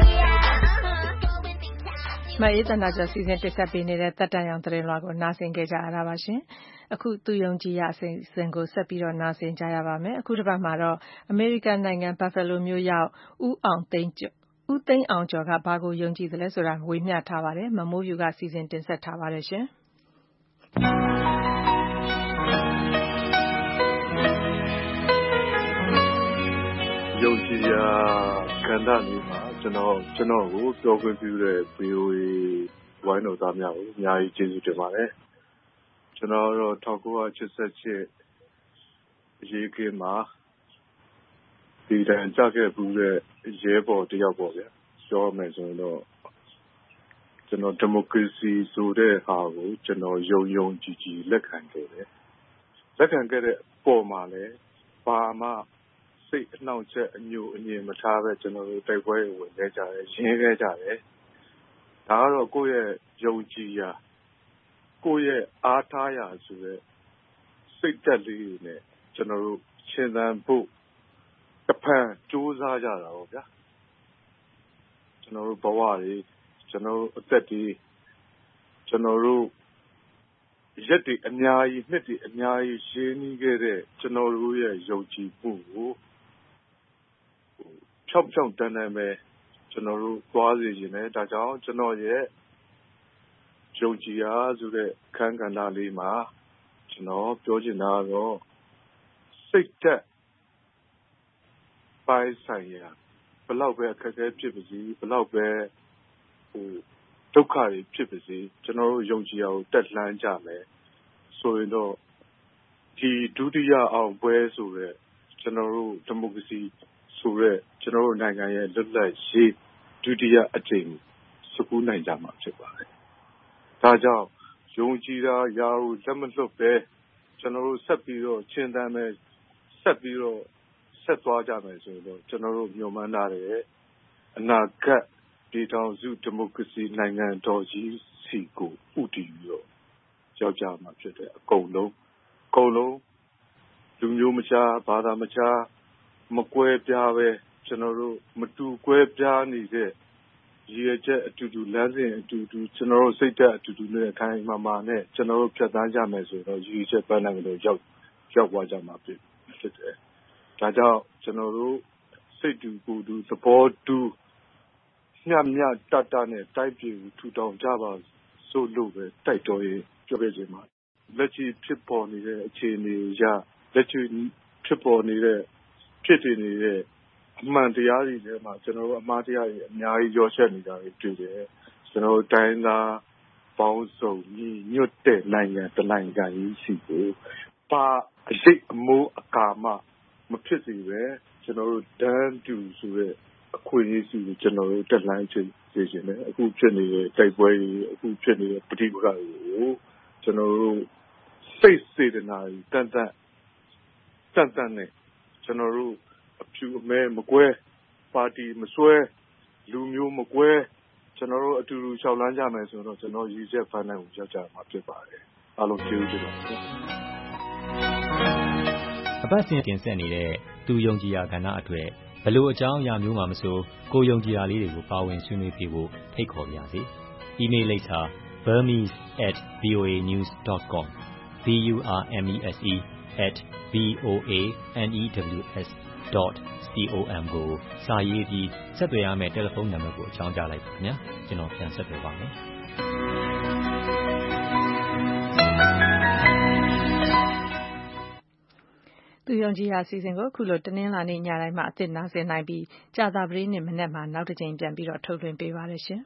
Speaker 2: မအေးတနာကျော်စီစဉ်တင်ဆက်ပေးနေတဲ့တက်တန်ရောင်သတင်းလွှာကိုနားဆင်ကြရတာပါရှင်။အခုသူယုံကြည်ရအစဉ်ကိုဆက်ပြီးတော့နားဆင်ကြရပါမယ်။အခုတစ်ပတ်မှာတော့အမေရိကန်နိုင်ငံဘတ်ဖဲလိုမြို့ရောက်ဦးသိန်းအောင်ကျော်ကဘာကိုယုံကြည်သလဲဆိုတာဝေမျှထားပါတယ်။မမိုးဖြူကစီစဉ်တင်ဆက်ထားပါတယ်ရှင်
Speaker 8: ။ယုံကြည်ရာကဏ္ဍလေးမှာကျွန်တော်ကိုပြောခွင့်ပြုတဲ့ VOA ဝိုင်းတော်သားများကိုအများကြီးကျေးဇူးတင်ပါတယ်။ကျွန်တော်တော့1988အရေးခင်းမှာဒီတန်ကြခဲ့ဘူးတဲ့ရဲဘော်တယောက်ပေါ့ဗျာ။ပြောမယ်ဆိုရင်တော့ကျွန်တော်ဒီမိုကရေစီဆိုတဲ့ဟာကိုကျွန်တော်ယုံကြည်လက်ခံခဲ့တယ်။လက်ခံခဲ့တဲ့ပုံမှာလည်းဘာမှစိတ်အနှောင့်အယှက်အညှို့အငြင်မထားပဲကျွန်တော်တို့တိုက်ပွဲဝင်ခဲ့ကြတယ်ရင်းခဲ့ကြတယ်ဒါကတော့ကိုယ့်ရဲ့ယုံကြည်ရာကိုယ့်ရဲ့အားထားရာဆိုတဲ့စိတ်သက်လေးနဲ့ကျွန်တော်တို့ရှင်းသန်ဖို့တစ်ဖန်စူးစမ်းကြတာပေါ့ဗျာကျွန်တော်တို့ဘဝတွေကျွန်တော်တို့အသက်တွေကျွန်တော်တို့ရက်တွေအများကြီးနှစ်တွေအများကြီးရှင်းနေခဲ့တဲ့ကျွန်တော်တို့ရဲ့ယုံကြည်မှုကိုဖြောင့်တန်းပဲကျွန်တော်တို့သွားစေခြင်းနဲ့ဒါကြောင့်ကျွန်တော်ရဲ့ယုံကြည်ရာဆိုတဲ့ခန်းကဏ္ဍလေးမှာကျွန်တော်ပြောချင်တာတော့စိတ်သက်ပိုင်းဆိုင်ရာဘလောက်ပဲအခက်အခဲဖြစ်ပါစေဘလောက်ပဲဒုက္ခတွေဖြစ်ပါစေကျွန်တော်တို့ယုံကြည်အောင်တက်လှမ်းကြမယ်ဆိုရင်တော့ဒီဒုတိယအောင်ပွဲဆိုတဲ့ကျွန်တော်တို့ဒီမိုကရေစီဆိုရဲကျွန်တော်တို့နိုင်ငံရဲ့လွတ်လပ်ရေးဒုတိယအကြိမ်စကူးနိုင်ကြမှာဖြစ်ပါတယ်။ဒါကြောင့်ယုံကြည်တာရာဟုလက်မလွတ်ပဲကျွန်တော်တို့ဆက်ပြီးတော့ရှင်းသန်မယ်ဆက်ပြီးတော့ဆက်သွားကြမယ်ဆိုတော့ကျွန်တော်တို့မျှော်မှန်းထားတဲ့အနာဂတ်ပြည်ထောင်စုဒီမိုကရေစီနိုင်ငံတော်ကြီးစီကိုဥတည်ပြီးတော့ကြောက်ကြမှာဖြစ်တဲ့အကုန်လုံးလူမျိုးမခြားဘာသာမခြားမကွဲပြားပဲကျွန်တော်တို့မတူကွဲပြားနေတဲ့ရည်ရွယ်ချက်အတူတူလမ်းစဉ်အတူတူကျွန်တော်တို့စိတ်ဓာတ်အတူတူနဲ့ခိုင်မာနဲ့ကျွန်တော်တို့ဖြတ်သန်းကြမယ်ဆိုတော့ရည်ရွယ်ချက်ပန်းနိုင်လို့ရောက်သွားကြမှာဖြစ်တယ်။ဒါကြောင့်ကျွန်တော်တို့စိတ်တူကိုယ်တူသဘောတူမျှတတနဲ့တိုက်ပြည်ကိုထူထောင်ကြပါစို့လို့ပဲတိုက်တော်ရေးပြောခဲ့ခြင်းမှာလက်ရှိဖြစ်ပေါ်နေတဲ့အခြေအနေရလက်ရှိဖြစ်ပေါ်နေတဲ့ဖြစ်တည်နေတဲ့အမှန်တရားတွေထဲမှာကျွန်တော်တို့အမှားတရားတွေအများကြီးရောရှက်နေတာတွေတွေ့တယ်ကျွန်တော်တို့တိုင်းသားပေါင်းစုံညီညွတ်တဲ့နိုင်ငံတစ်နိုင်ငံကြီးရှိတယ်ပါအရှိအမိုးအကာမမဖြစ်စေပဲကျွန်တော်တို့တန်းတူဆိုတဲ့အခွင့်အရေးရှိကိုကျွန်တော်တို့တက်လှမ်းစေချင်တယ်အခုဖြစ်နေတဲ့တိုက်ပွဲတွေအခုဖြစ်နေတဲ့ပဋိပက္ခတွေကိုကျွန်တော်တို့စိတ်စေတနာတန်နဲ့ကျွန်တော်တို့အဖြူအမဲမကွဲပါတီမဆွဲလူမျိုးမကွဲကျွန်တော်တို့အတူတူရှောက်လန်းကြမယ်ဆိုတော့ကျွန်တော်ရည်ချက်ဖန်နိုင်ကိုရောက်ကြမှာဖြစ်ပါတယ်အားလုံးကျေးဇူးတင်ပါတယ်
Speaker 9: အပတ်စဉ်တင်ဆက်နေတဲ့သူယုံကြည်ရာကဏ္ဍအတွက်ဘယ်လိုအကြောင်းအရာမျိုးမှမဆိုကိုယုံကြည်ရာလေးတွေကိုပါဝင်ဆွေးနွေးပြဖို့ဖိတ်ခေါ်ပါရစေ။ email လိပ်စာ burmese@voanews.com burmese@voanews.com ကိုစာရေးပြီးဆက်သွယ်ရမယ့်တယ်လီဖုန်းနံပါတ်ကိုအကြောင်းကြားလိုက်ပါခင်ဗျာကျွန်တော်ပြန်ဆက်သွယ်ပါမယ်
Speaker 2: သူယုံကြည်ရာအစီအစဉ်ကိုအခုလိုတနင်္လာနေ့ညတိုင်းမှာအသစ်နားဆင်နိုင်ပြီးကြာသပတေးနေ့မနက်မှာနောက်တစ်ကြိမ်ပြန်ပြီးတော့ထုတ်လွှင့်ပေးပါရရှင်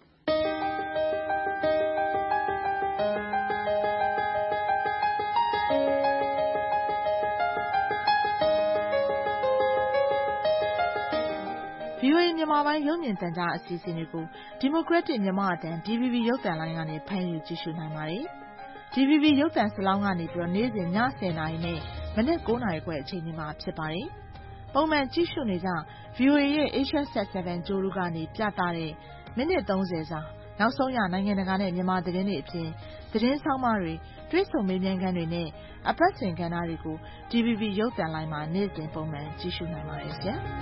Speaker 6: VOA မြန်မာပိုင်းရုပ်မြင်သံကြားအစီအစဉ်တွေကို Democratic မြန်မာအသံ DVB ရုပ်သံလိုင်းကနေဖမ်းယူကြည့်ရှုနိုင်ပါတယ်။ DVB ရုပ်သံစလောင်းကနေပြီးတော့နေ့စဉ်ည 10:00 နာရီနဲ့မနက် 9:00 နာရီခွဲအချိန်တွေမှာဖြစ်ပါတယ်။ပုံမှန်ကြည့်ရှုနေကြ VOA ရဲ့ HSS7 ကြိုးတို့ကနေပြသတဲ့မိနစ် 30 စာနောက်ဆုံးရနိုင်ငံတကာနဲ့မြန်မာသတင်းတွေအပြင်သတင်းဆောင်းပါးတွေတွေ့ဆုံမေးမြန်းခန်းတွေနဲ့အပတ်စဉ်ကဏ္ဍတွေကို DVB ရုပ်သံလိုင်းမှာနေ့စဉ်ပုံမှန်ကြည့်ရှုနိုင်ပါတယ်ရှင်။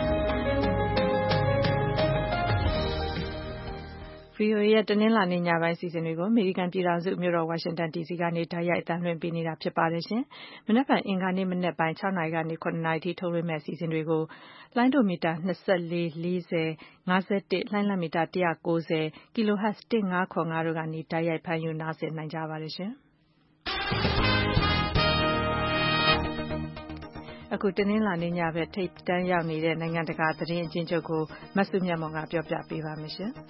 Speaker 2: VOA ရဲ့တနင်္လာနေ့ညပိုင်းစီစဉ်တွေကိုအမေရိကန်ပြည်ထောင်စုမြို့တော်ဝါရှင်တန် DC ကနေတိုက်ရိုက်အသံလွှင့်ပေးနေတာဖြစ်ပါတယ်ရှင်။မနက်ဖြန်အင်္ဂါနေ့မနက်ပိုင်း 6 နာရီကနေ 9 နာရီထိထုတ်လွှင့်မယ့်အစီအစဉ်တွေကိုလိုင်းဒိုမီတာ24 40 51လိုင်းလံမီတာ190 kHz 1505တို့ကနေတိုက်ရိုက်ဖမ်းယူနားဆင်နိုင်ကြပါတယ်ရှင်။အခုတနင်္လာနေ့ညဘက်ထိပ်တန်းရောက်နေတဲ့နိုင်ငံတကာသတင်းအကျဉ်းချုပ်ကိုမဆုမြတ်မောင်ကပြောပြပေးပါမယ်ရှင်။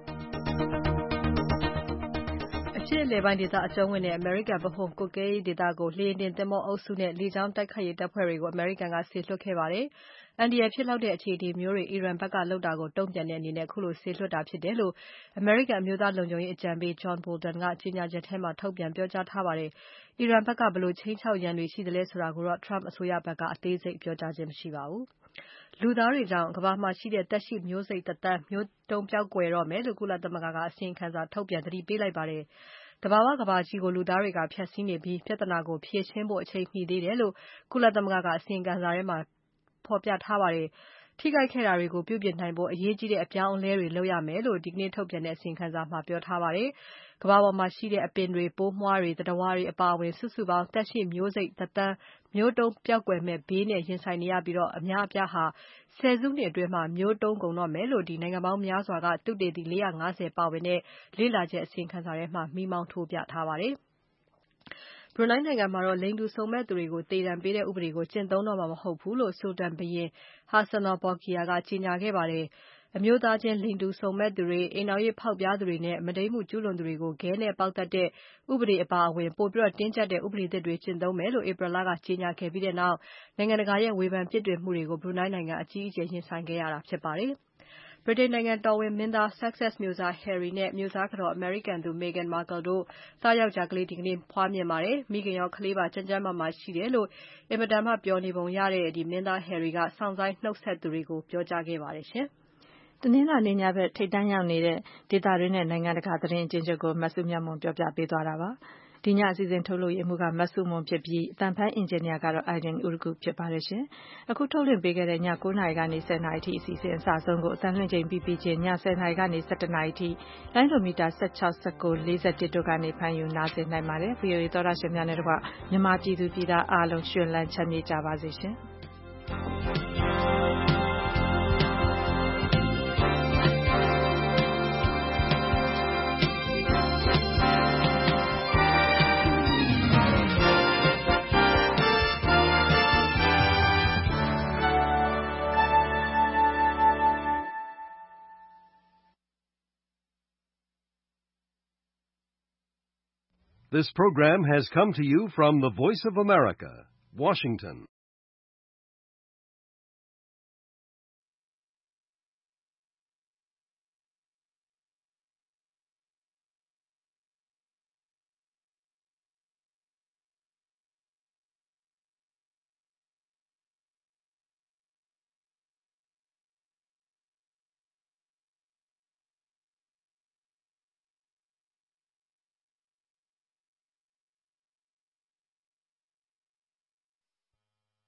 Speaker 2: အရှေ့အလယ်ပိုင်းဒေသအကျုံးဝင်တဲ့အမေရိကန်ဗဟိုကွပ်ကဲရေးဒေသကိုလေယာဉ်တင်သင်္ဘောအုပ်စုနဲ့လေကြောင်းတိုက်ခိုက်ရေးတပ်ဖွဲ့တွေကိုအမေရိကန်ကစေလွှတ်ခဲ့ပါတယ်။အန္တရာယ်ဖြစ်လောက်တဲ့အခြေအနေမျိုးတွေအီရန်ဘက်ကလုပ်တာကိုတုံ့ပြန်တဲ့အနေနဲ့ခုလိုစေလွှတ်တာဖြစ်တယ်လို့အမေရိကန်အမျိုးသားလုံခြုံရေးအကြံပေး John Bolton ကကြေညာချက်ထဲမှာထုတ်ပြန်ပြောကြားထားပါတယ်။အီရန်ဘက်ကဘယ်လိုခြိမ်းခြောက်ရန်တွေရှိသလဲဆိုတာကိုတော့ Trump အစိုးရဘက်ကအသေးစိတ်ပြောကြားခြင်းမရှိပါဘူး။လူသားတွေကြောင့်ကမ္ဘာမှာရှိတဲ့သက်ရှိမျိုးစိတ်တသန်းမျိုးတုန်းပျောက်ကွယ်တော့မယ်လို့ကုလသမဂ္ဂကအစီရင်ခံစာထုတ်ပြန်သတိပေးလိုက်ပါတယ်။တဘာဝကဘာကြီးကိုလူသားတွေကဖျက်ဆီးနေပြီးပြဿနာကိုဖြေရှင်းဖို့အချိန်မီသေးတယ်လို့ကုလသမဂ္ဂကအစီရင်ခံစာထဲမှာဖော်ပြထားပါတယ်။ထိခိုက်ခဲ့တာတွေကိုပြုပြင်နိုင်ဖို့အရေးကြီးတဲ့အပြောင်းအလဲတွေလုပ်ရမယ်လို့ဒီကနေ့ထုတ်ပြန်တဲ့အစီရင်ခံစာမှာပြောထားပါတယ်။ကမ္ဘာပေါ်မှာရှိတဲ့အပင်တွေပိုးမွှားတွေသတ္တဝါတွေအပါအဝင်စုစုပေါင်းသက်ရှိမျိုးစိတ်တသန်းမျိုးတုန်းပျောက်ကွယ်မဲ့ဘေးနဲ့ရင်ဆိုင်နေရပြီးအများအပြားဟာဆယ်စုနှစ်အတွင်းမှာမျိုးတုန်းကုန်တော့မယ်လို့ဒီနိုင်ငံပေါင်းများစွာကသုတေသီ450ပါဝင်တဲ့လေ့လာချက်အစီရင်ခံစာထဲမှာမိမောင်းထိုးပြထားပါတယ်။ဘရူနိုင်းနိုင်ငံမှာလိင်တူစုံမက်သူတွေကိုသေဒဏ်ပေးတဲ့ဥပဒေကိုကျင့်သုံးတော့မှာမဟုတ်ဘူးလို့ဆူဒန်ဘုရင် Hassanal Bolkiah ကကြေညာခဲ့ပါတယ်။အမျိုးသားချင်းလိင်တူစုံမက်သူတွေအိမ်နောက်ရေးဖောက်ပြားသူတွေနဲ့မုဒိမ်းမှုကျူးလွန်သူတွေကိုခဲနဲ့ပေါက်တတ်တဲ့ဥပဒေအပါအဝင်ပိုပြီးတင်းကျပ်တဲ့ဥပဒေသစ်တွေကျင့်သုံးမယ်လို့ဧပြီလကကြေညာခဲ့ပြီးနောက်နိုင်ငံတကာရဲ့ဝေဖန်ပြစ်တင်မှုတွေကိုဘရူနိုင်းနိုင်ငံအကြီးအကျယ်ရင်ဆိုင်ခဲ့ရတာဖြစ်ပါတယ်။ဗြိတိန်နိုင်ငံတော်ဝင်မင်းသား Sussex မြို့စား Harry နဲ့မြို့စားကတော်အမေရိကန်သူ Meghan Markle တို့သားယောက်ျားကလေးဒီကနေ့ဖွားမြင်ပါတယ်။မိခင်ရောကလေးပါကျန်းကျန်းမာမာရှိတယ်လို့အင်မတန်မှပျော်နေပုံရတဲ့မင်းသား Harry ကစောင့်ဆိုင်းနှုတ်ဆက်သူတွေကိုပြောကြားခဲ့ပါတယ်ရှင်။တနင်္လာနေ့ညဘက်ထိပ်တန်းရောက်နေတဲ့ဒေသတွင်းနဲ့နိုင်ငံတကာသတင်းအကျဉ်းချုပ်ကိုမဆုမြတ်မွန်ပြောပြပေးသွားတာပါ။ဒီညအစီအစဉ်ထုတ်လို့ရမှုကမဆုမွန်ဖြစ်ပြီးအတန်ဖန်အင်ဂျင်နီယာကတော့ Aiden Urugu ဖြစ်ပါတယ်ရှင်အခုထုတ်လွှင့်ပေးခဲ့တဲ့ည9နာရီကနေ10နာရီထိအစီအစဉ်အစဆုံးကိုအတန်လွှင့်ချိန်ပြီးပြီးချင်းည10နာရီကနေ17နာရီထိလိုင်းဒိုမီတာ16 19 41တို့ကနေဖမ်းယူနားဆင်နိုင်ပါတယ် VOA သောတာရှင်များနဲ့တကွမြန်မာပြည်သူပြည်သားအားလုံးရှင်လန်းချမ်းမြေ့ကြပါစေရှင်
Speaker 10: This program has come to you from the Voice of America, Washington.